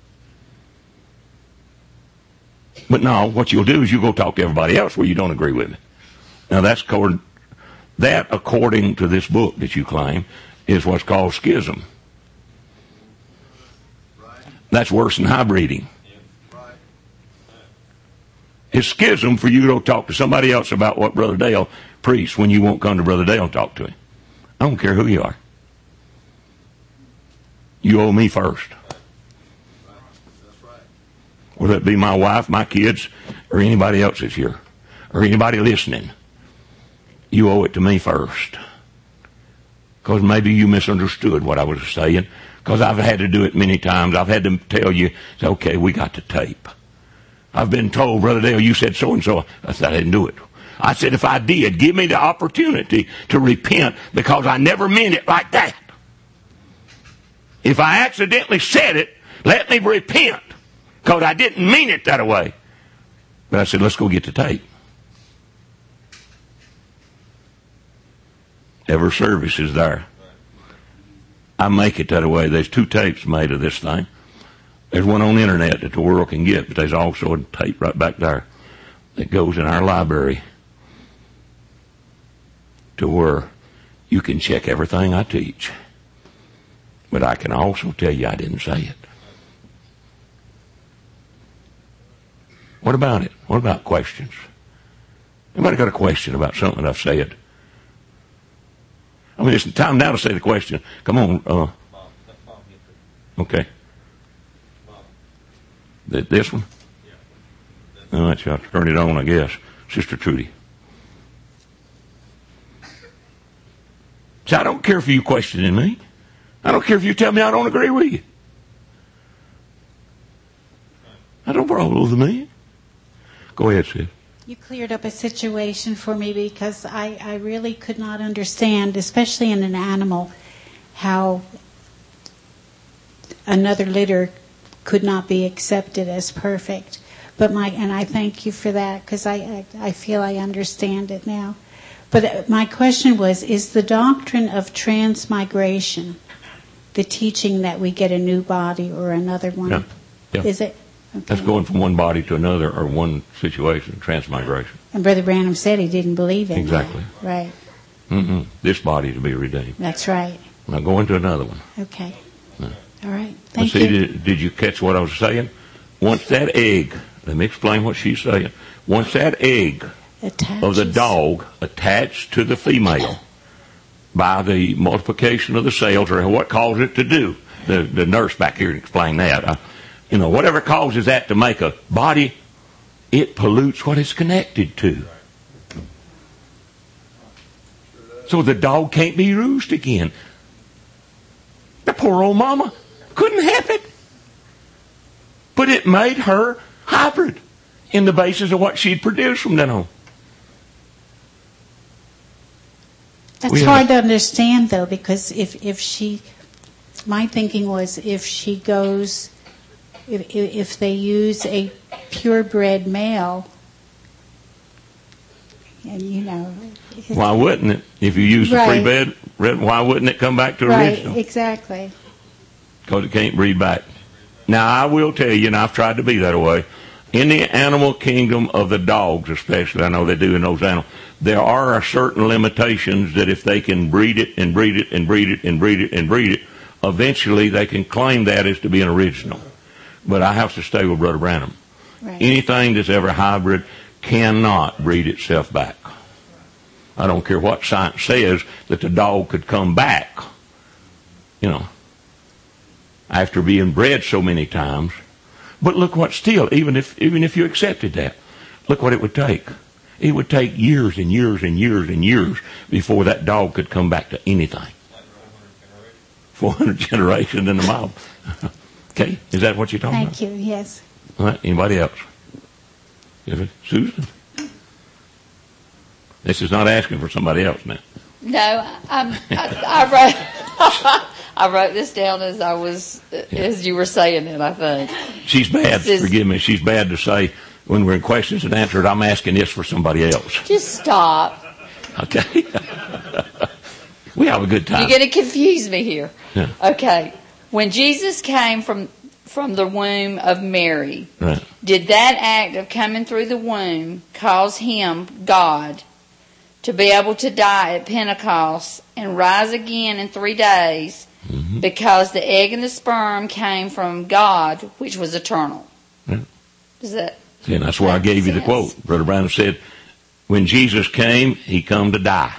But no, what you'll do is you'll go talk to everybody else where you don't agree with me. Now, according to this book that you claim, is what's called schism. That's worse than hybriding. It's schism for you to go talk to somebody else about what Brother Dale preached when you won't come to Brother Dale and talk to him. I don't care who you are. You owe me first. Whether it be my wife, my kids, or anybody else that's here, or anybody listening, you owe it to me first. Because maybe you misunderstood what I was saying. Because I've had to do it many times. I've had to tell you, say, okay, we got the tape. I've been told, Brother Dale, you said so-and-so. I said, I didn't do it. I said, if I did, give me the opportunity to repent because I never meant it like that. If I accidentally said it, let me repent because I didn't mean it that way. But I said, let's go get the tape. Every service is there. I make it that way. There's 2 tapes made of this thing. There's one on the internet that the world can get, but there's also a tape right back there that goes in our library to where you can check everything I teach. But I can also tell you I didn't say it. What about it? What about questions? Anybody got a question about something I've said? I mean, it's time now to say the question. Come on. Okay. This one? All right, I'll turn it on, I guess. Sister Trudy. So I don't care if you questioning me. I don't care if you tell me I don't agree with you. I don't problem with me. Go ahead, sis.
You cleared up a situation for me because I really could not understand, especially in an animal, how another litter could not be accepted as perfect. And I thank you for that because I feel I understand it now. But my question was, is the doctrine of transmigration the teaching that we get a new body or another one?
Yeah.
Is it? Okay.
That's going from one body to another or one situation, transmigration.
And Brother Branham said he didn't believe in
exactly.
that. Right.
This body to be redeemed.
That's right.
Now go into another one.
Okay.
No.
All right. Thank you.
Did you catch what I was saying? Once that egg, let me explain what she's saying. Once that egg of the dog attached to the female by the multiplication of the cells, or what caused it to do, the nurse back here explained that. Whatever causes that to make a body, it pollutes what it's connected to. So the dog can't be roosed again. The poor old mama couldn't have it. But it made her hybrid in the basis of what she'd produced from then on.
That's hard to understand, though, because my thinking was if they use a purebred male, And, you know.
Why wouldn't it? If you use the
Right.
pre-bred, why wouldn't it come back to
Right,
original?
exactly.
Because it can't breed back. Now, I will tell you, and I've tried to be that way, in the animal kingdom of the dogs especially, I know they do in those animals, there are certain limitations that if they can breed it and breed it and breed it and breed it and breed it, eventually they can claim that as to be an original. But I have to stay with Brother Branham.
Right.
Anything that's ever hybrid cannot breed itself back. I don't care what science says that the dog could come back, you know, after being bred so many times. But look what still, even if you accepted that, look what it would take. It would take years and years and years and years before that dog could come back to anything. 400 generations in the mob. Okay, is that what you're talking about?
Thank you, yes.
All right, anybody else? Susan? This is not asking for somebody else now.
No, I wrote I wrote this down as you were saying it, I think.
She's bad, forgive me, she's bad to say when we're in questions and answers, I'm asking this for somebody else.
Just stop.
Okay? We have a good time.
You're going to confuse me here.
Yeah.
Okay. When Jesus came from the womb of Mary,
Right.
did that act of coming through the womb cause him, God, to be able to die at Pentecost and rise again in 3 days because the egg and the sperm came from God, which was eternal?
Yeah.
Does that...
See, and that's why I gave you the quote. Brother Brown said, when Jesus came, he come to die.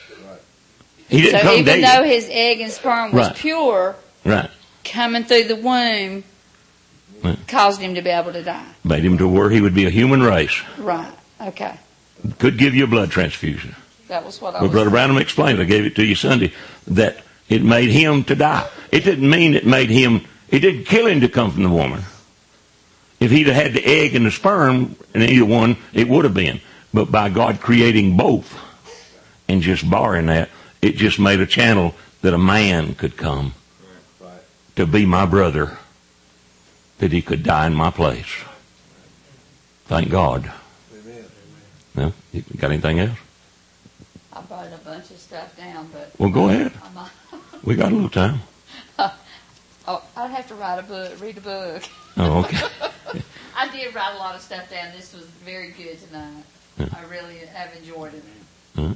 He didn't
So
come
even
dead.
though his egg and sperm was
Right.
pure,
Right.
coming through the womb
Right.
caused him to be able to die.
Made him to where he would be a human race.
Right. Okay.
Could give you a blood transfusion.
That was what I
But
was
Brother Branham explained, I gave it to you Sunday, that it made him to die. It didn't mean it made him, it didn't kill him to come from the woman. If he'd have had the egg and the sperm, and either one, it would have been. But by God creating both, and just barring that, it just made a channel that a man could come to be my brother, that he could die in my place. Thank God. No? You got anything else?
I brought a bunch of stuff down, but...
Well, go ahead.
I'm not-
We got a little time.
Oh, I'd have to read a book.
Oh, okay.
I did write a lot of stuff down. This was very good tonight.
Yeah.
I really have enjoyed it.
Uh-huh.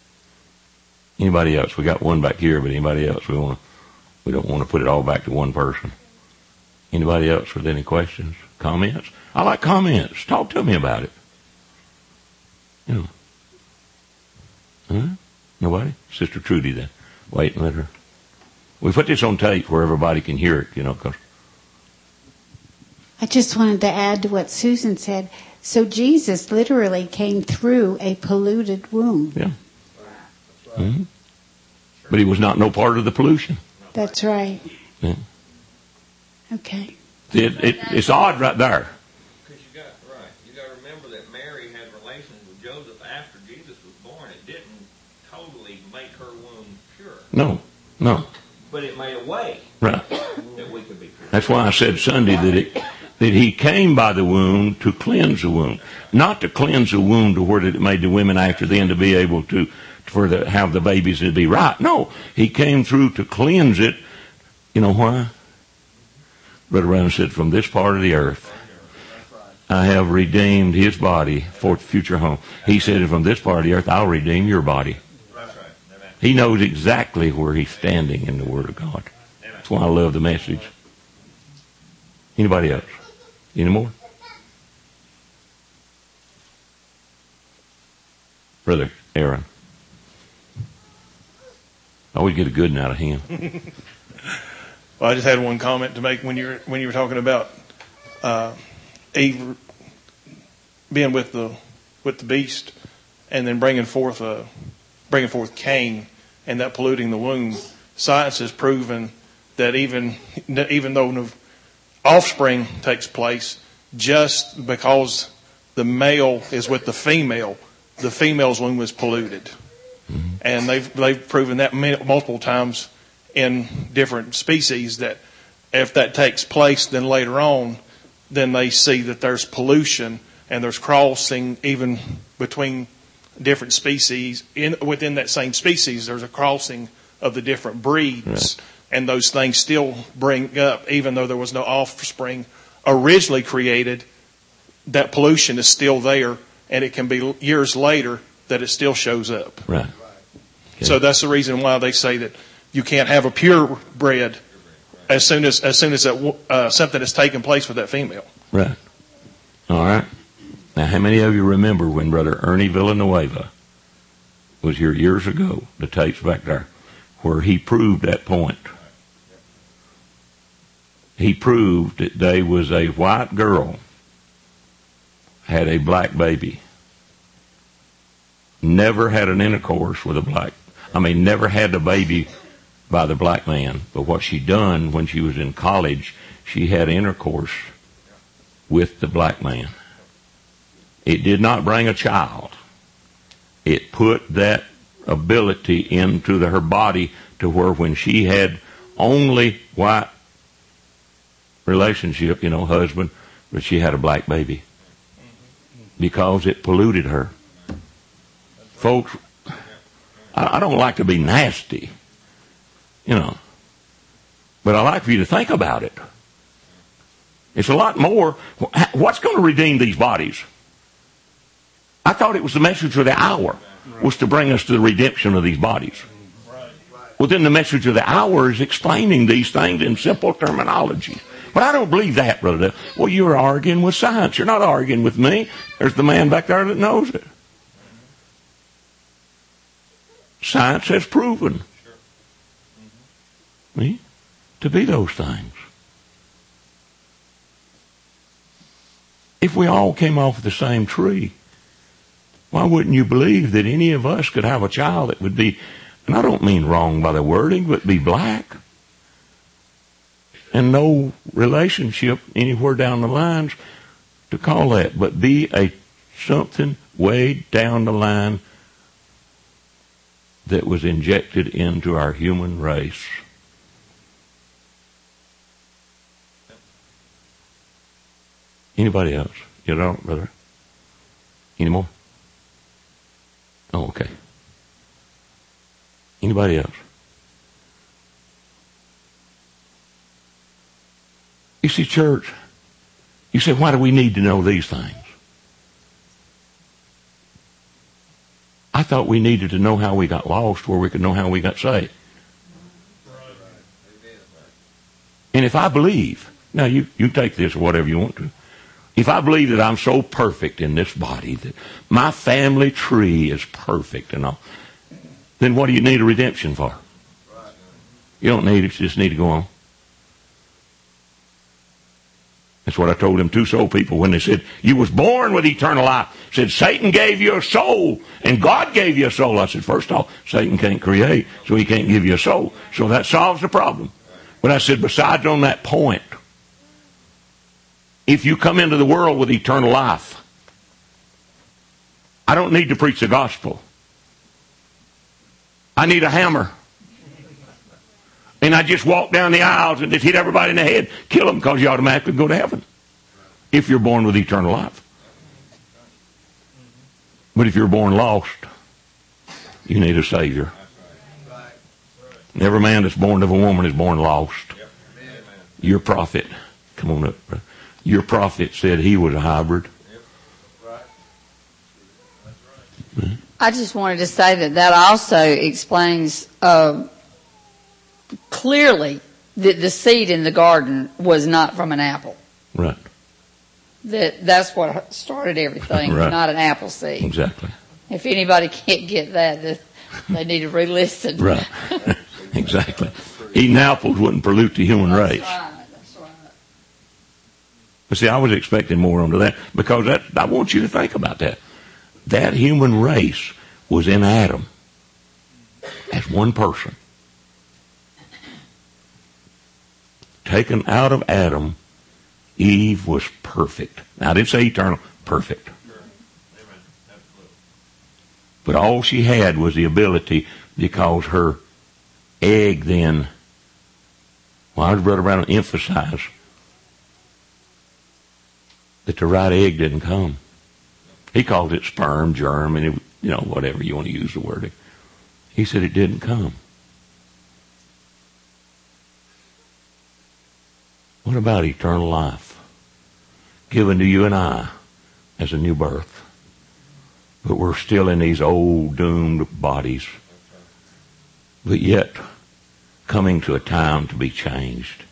Anybody else? We got one back here, but anybody else? We don't want to put it all back to one person. Anybody else with any questions, comments? I like comments. Talk to me about it. You know. Huh? Nobody? Sister Trudy then. Wait and let her. We put this on tape where everybody can hear it, you know, 'cause
I just wanted to add to what Susan said. So Jesus literally came through a polluted womb.
yeah. Mhm. But he was not no part of the pollution.
That's right.
Yeah.
Okay.
It's odd right there.
Because you got to remember that Mary had relations with Joseph after Jesus was born. It didn't totally make her womb pure,
No.
but it made a way
Right.
that we could be pure.
That's why I said Sunday that he came by the womb to cleanse the womb, not to cleanse the womb to where it made the women after then to be able to have the babies to be right. No, he came through to cleanse it. You know why? Brother Brown said, "From this part of the earth, I have redeemed his body for future home." He said, "From this part of the earth, I'll redeem your body."
That's right. Amen.
He knows exactly where he's standing in the Word of God. That's why I love the message. Anybody else? Any more? Brother Aaron. I always get a good one out of him.
Well, I just had one comment to make when you were talking about Eve being with the beast and then bringing forth Cain and that polluting the womb. Science has proven that even though no offspring takes place, just because the male is with the female's womb is polluted. And they've proven that multiple times in different species, that if that takes place, then later on, then they see that there's pollution and there's crossing even between different species. Within that same species, there's a crossing of the different breeds.
Right.
And those things still bring up, even though there was no offspring originally created, that pollution is still there, and it can be years later that it still shows up.
Right. Okay.
So that's the reason why they say that you can't have a purebred as soon as that, something has taken place with that female.
Right. All right. Now, how many of you remember when Brother Ernie Villanueva was here years ago, the tapes back there, where he proved that point? He proved that there was a white girl had a black baby. Never had an intercourse with never had a baby by the black man. But what she done when she was in college, she had intercourse with the black man. It did not bring a child. It put that ability into her body to where when she had only white relationship, husband, but she had a black baby because it polluted her. Folks, I don't like to be nasty, but I like for you to think about it. It's a lot more. What's going to redeem these bodies? I thought it was the message of the hour was to bring us to the redemption of these bodies. Well, then the message of the hour is explaining these things in simple terminology. But I don't believe that, brother. Well, you're arguing with science. You're not arguing with me. There's the man back there that knows it. Science has proven me to be those things. If we all came off the same tree, why wouldn't you believe that any of us could have a child that would be, and I don't mean wrong by the wording, but be black? And no relationship anywhere down the lines to call that, but be something way down the line that was injected into our human race. Anybody else? You don't, brother? Any more? Oh, okay. Anybody else? You see, church, you say, why do we need to know these things? I thought we needed to know how we got lost where we could know how we got saved. And if I believe, now you take this or whatever you want to, if I believe that I'm so perfect in this body, that my family tree is perfect and all, then what do you need a redemption for? You don't need it, you just need to go on. That's what I told them two soul people when they said, you was born with eternal life. Said, Satan gave you a soul and God gave you a soul. I said, first off, Satan can't create, so he can't give you a soul. So that solves the problem. But I said, besides on that point, if you come into the world with eternal life, I don't need to preach the gospel. I need a hammer. And I just walk down the aisles and just hit everybody in the head, kill them, because you automatically go to heaven if you're born with eternal life. But if you're born lost, you need a Savior. Every man that's born of a woman is born lost. Your prophet, come on up, bro. Your prophet said he was a hybrid.
I just wanted to say that also explains clearly that the seed in the garden was not from an apple.
Right.
That's what started everything,
right.
Not an apple seed.
Exactly.
If anybody can't get that, they need to re-listen.
Right. Exactly. Eating apples wouldn't pollute the human race.
That's right.
But see, I was expecting more onto that because I want you to think about that. That human race was in Adam as one person. Taken out of Adam, Eve was perfect. Now, I didn't say eternal, perfect. But all she had was the ability, because her egg then, well, I was Brother Brown to emphasize that the right egg didn't come. He called it sperm, germ, and whatever you want to use the word. He said it didn't come. What about eternal life given to you and I as a new birth? But we're still in these old doomed bodies, but yet coming to a time to be changed.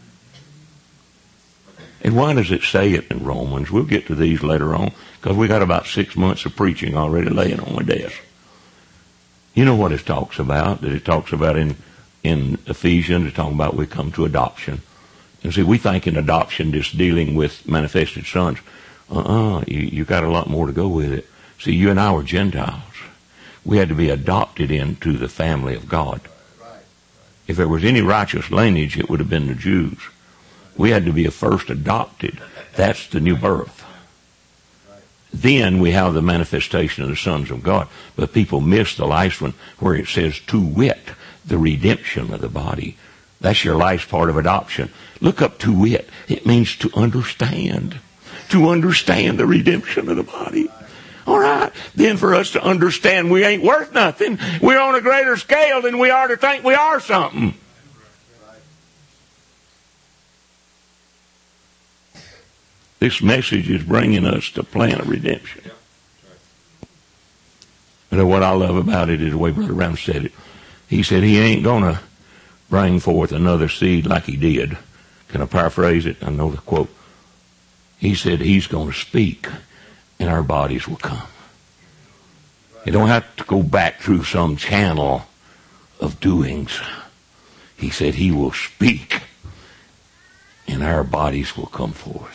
And why does it say it in Romans? We'll get to these later on, because we got about 6 months of preaching already laying on my desk. You know what it talks about? That it talks about in Ephesians, it's talking about we come to adoption. And see, we think in adoption just dealing with manifested sons. You got a lot more to go with it. See, you and I were Gentiles. We had to be adopted into the family of God. If there was any righteous lineage, it would have been the Jews. We had to be first adopted. That's the new birth. Then we have the manifestation of the sons of God. But people miss the last one where it says, to wit, the redemption of the body. That's your last part of adoption. Look up to wit. It means to understand. To understand the redemption of the body. All right. Then for us to understand we ain't worth nothing. We're on a greater scale than we are to think we are something. This message is bringing us to plan of redemption. And what I love about it is the way Brother Brown said it. He said he ain't going to bring forth another seed like he did. Can I paraphrase it? I know the quote. He said he's going to speak and our bodies will come. You don't have to go back through some channel of doings. He said he will speak and our bodies will come forth.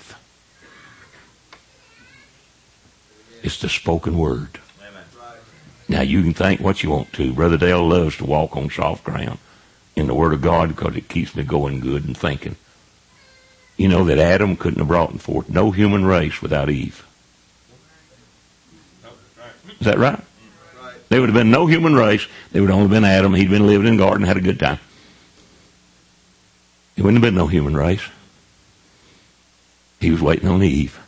It's the spoken word. Now you can think what you want to. Brother Dale loves to walk on soft ground in the Word of God because it keeps me going good and thinking. You know that Adam couldn't have brought forth no human race without Eve. Is that right? There would have been no human race. There would have only been Adam. He'd been living in the garden, had a good time. There wouldn't have been no human race. He was waiting on Eve.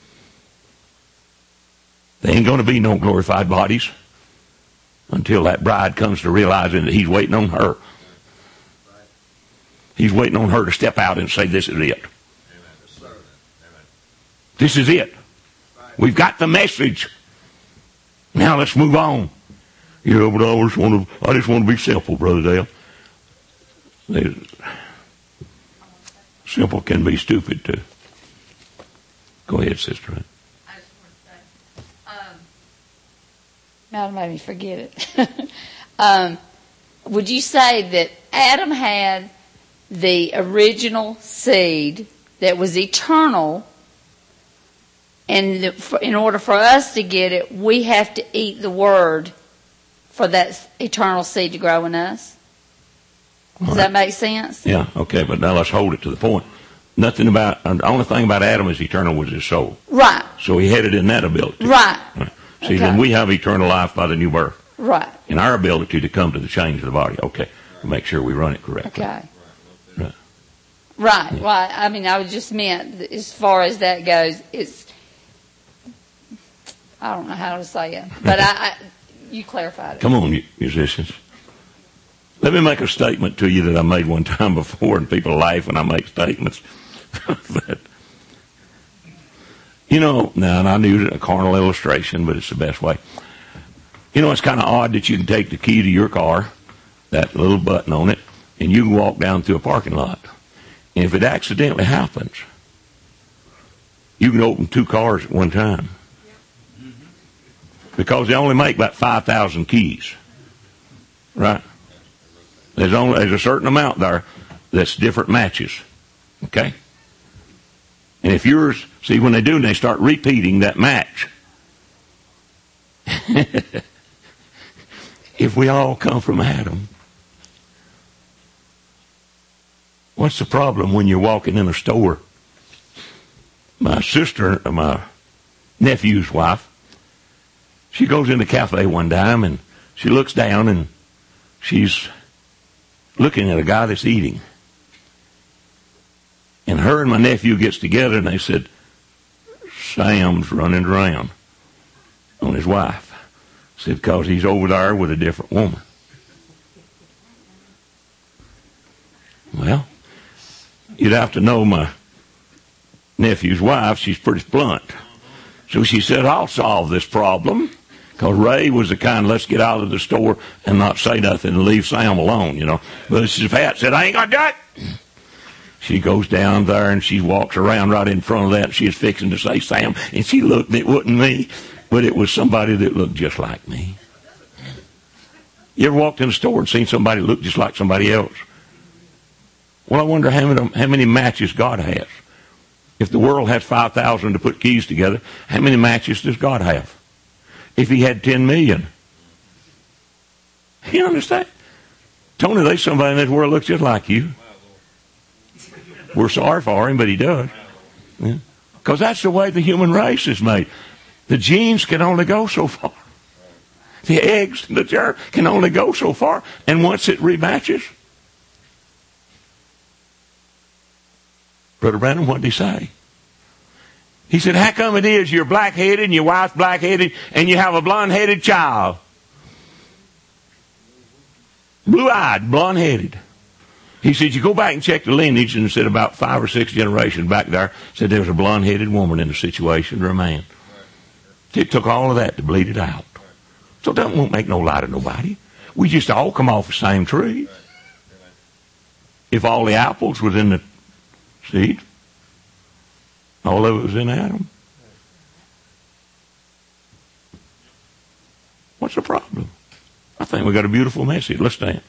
There ain't going to be no glorified bodies until that bride comes to realizing that he's waiting on her. He's waiting on her to step out and say, this is it. This is it. We've got the message. Now let's move on. Yeah, but I just want to be simple, Brother Dale. Simple can be stupid too. Go ahead, Sister.
That'll make me forget it. Would you say that Adam had the original seed that was eternal, and in order for us to get it, we have to eat the word for that eternal seed to grow in us? Does that make sense?
Yeah, okay, but now let's hold it to the point. The only thing about Adam is eternal was his soul.
Right.
So he had it in that ability.
Right.
See, then we have eternal life by the new birth.
Right.
And our ability to come to the change of the body. Okay. Make sure we run it correctly.
Okay.
Right.
Well, I mean, I just meant as far as that goes, I don't know how to say it, but you clarified it.
Come on, musicians. Let me make a statement to you that I made one time before, and people laugh when I make statements. But, now, and I knew a carnal illustration, but it's the best way. It's kind of odd that you can take the key to your car, that little button on it, and you can walk down through a parking lot. And if it accidentally happens, you can open 2 cars at one time. Because they only make about 5,000 keys. Right? There's a certain amount there that's different matches. Okay? And if yours, see, when they do, they start repeating that match. If we all come from Adam, what's the problem when you're walking in a store? My sister, my nephew's wife, she goes in the cafe one time and she looks down and she's looking at a guy that's eating. And her and my nephew gets together and they said, Sam's running around. on his wife. Said, because he's over there with a different woman. Well, you'd have to know my nephew's wife. She's pretty blunt. So she said, I'll solve this problem. Because Ray was the kind, let's get out of the store and not say nothing and leave Sam alone, you know. But Mrs. Pat said, I ain't going to do it. She goes down there and she walks around right in front of that. And she was fixing to say Sam. And she looked, and it wasn't me, but it was somebody that looked just like me. You ever walked in a store and seen somebody look just like somebody else? Well, I wonder how many matches God has. If the world has 5,000 to put keys together, how many matches does God have? If he had 10 million. You understand? Tony, there's somebody in this world looks just like you. We're sorry for him, but he does. Because that's the way the human race is made. The genes can only go so far. The eggs in the germ can only go so far. And once it rematches, Brother Branham, what did he say? He said, how come it is you're black-headed and your wife's black-headed and you have a blonde-headed child? Blue-eyed, blonde-headed. He said, you go back and check the lineage, and said about 5 or 6 generations back there, said there was a blonde-headed woman in the situation or a man. It took all of that to bleed it out. So that won't make no light of nobody. We just all come off the same tree. If all the apples was in the seed, all of it was in Adam. What's the problem? I think we got a beautiful message. Let's stand.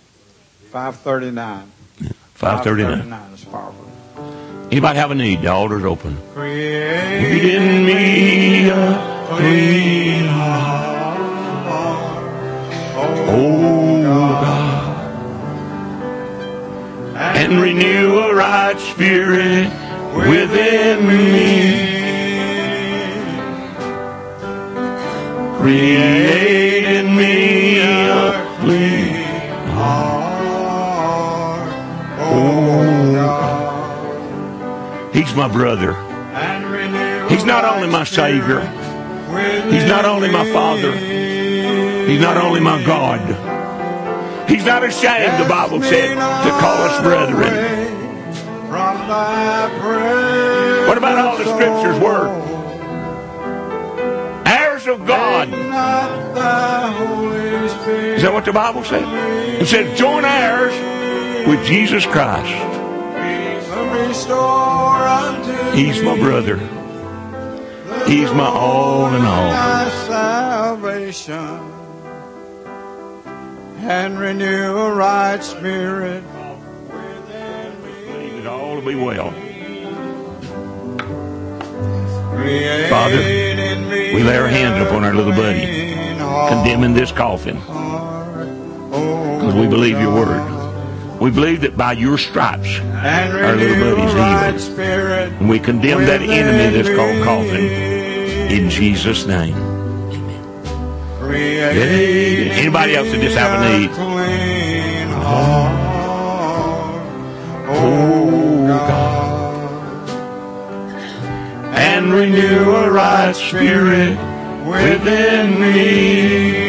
539.
539.
Is powerful.
Anybody have a need? The altar's open.
Create
in me a clean
heart,
oh God, and renew a right spirit within me. Create in me a clean
heart,
oh God. He's my brother. He's not only my Savior. He's not only my Father. He's not only my God. He's not ashamed, the Bible said, to call us brethren. What about all the Scripture's word? Heirs of God. Is that what the Bible said? It said, join heirs with Jesus Christ. He's my brother. He's my all in all.
Salvation and renew a right spirit.
Believe it all to be well. Father, we lay our hands upon our little buddy, condemning this coffin, because we believe your word. We believe that by your stripes, our little buddy's healed. And we condemn that enemy that's called coffin in Jesus' name. Amen. Anybody else that just have a need? Oh God. And renew a right spirit within me.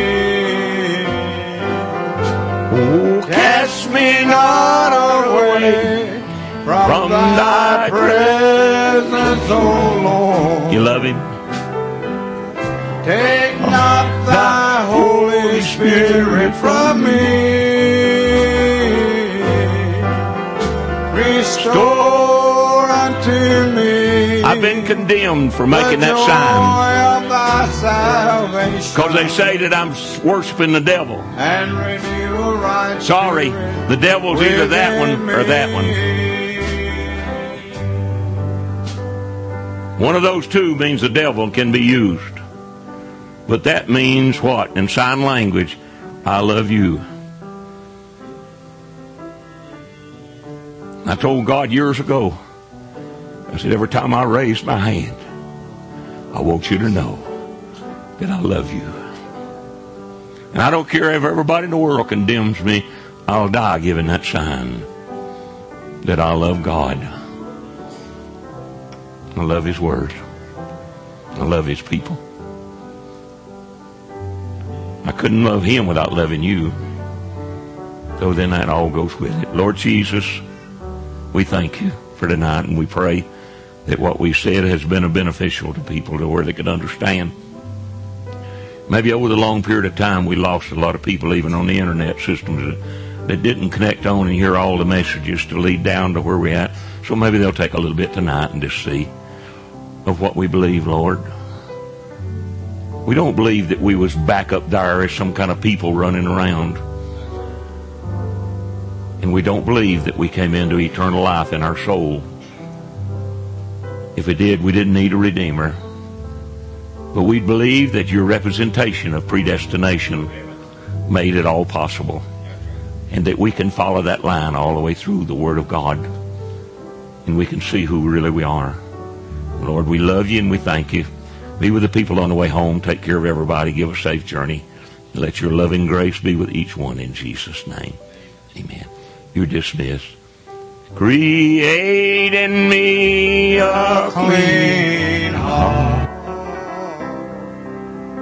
Oh, cast me not away from thy presence, O Lord. You love him?
Take not thy Holy Spirit from me. Restore unto me.
I've been condemned for making that sign. Because they say that I'm worshiping the devil.
And renew a right
Sorry, the devil's either that one or that one. One of those two means the devil can be used. But that means what? In sign language, I love you. I told God years ago, I said, every time I raise my hand, I want you to know that I love you. And I don't care if everybody in the world condemns me, I'll die giving that sign that I love God. I love his word. I love his people. couldn't love him without loving you. So then that all goes with it. Lord Jesus, we thank you for tonight, and we pray that what we said has been beneficial to people to where they could understand. Maybe over the long period of time we lost a lot of people even on the internet systems that didn't connect on and hear all the messages to lead down to where we're at. So maybe they'll take a little bit tonight and just see of what we believe, Lord. We don't believe that we was back up there as some kind of people running around. And we don't believe that we came into eternal life in our soul. If we did, we didn't need a Redeemer. But we believe that your representation of predestination made it all possible. And that we can follow that line all the way through the Word of God. And we can see who really we are. Lord, we love you and we thank you. Be with the people on the way home. Take care of everybody. Give a safe journey. And let your loving grace be with each one in Jesus' name. Amen. You're dismissed. Create in me a
clean heart.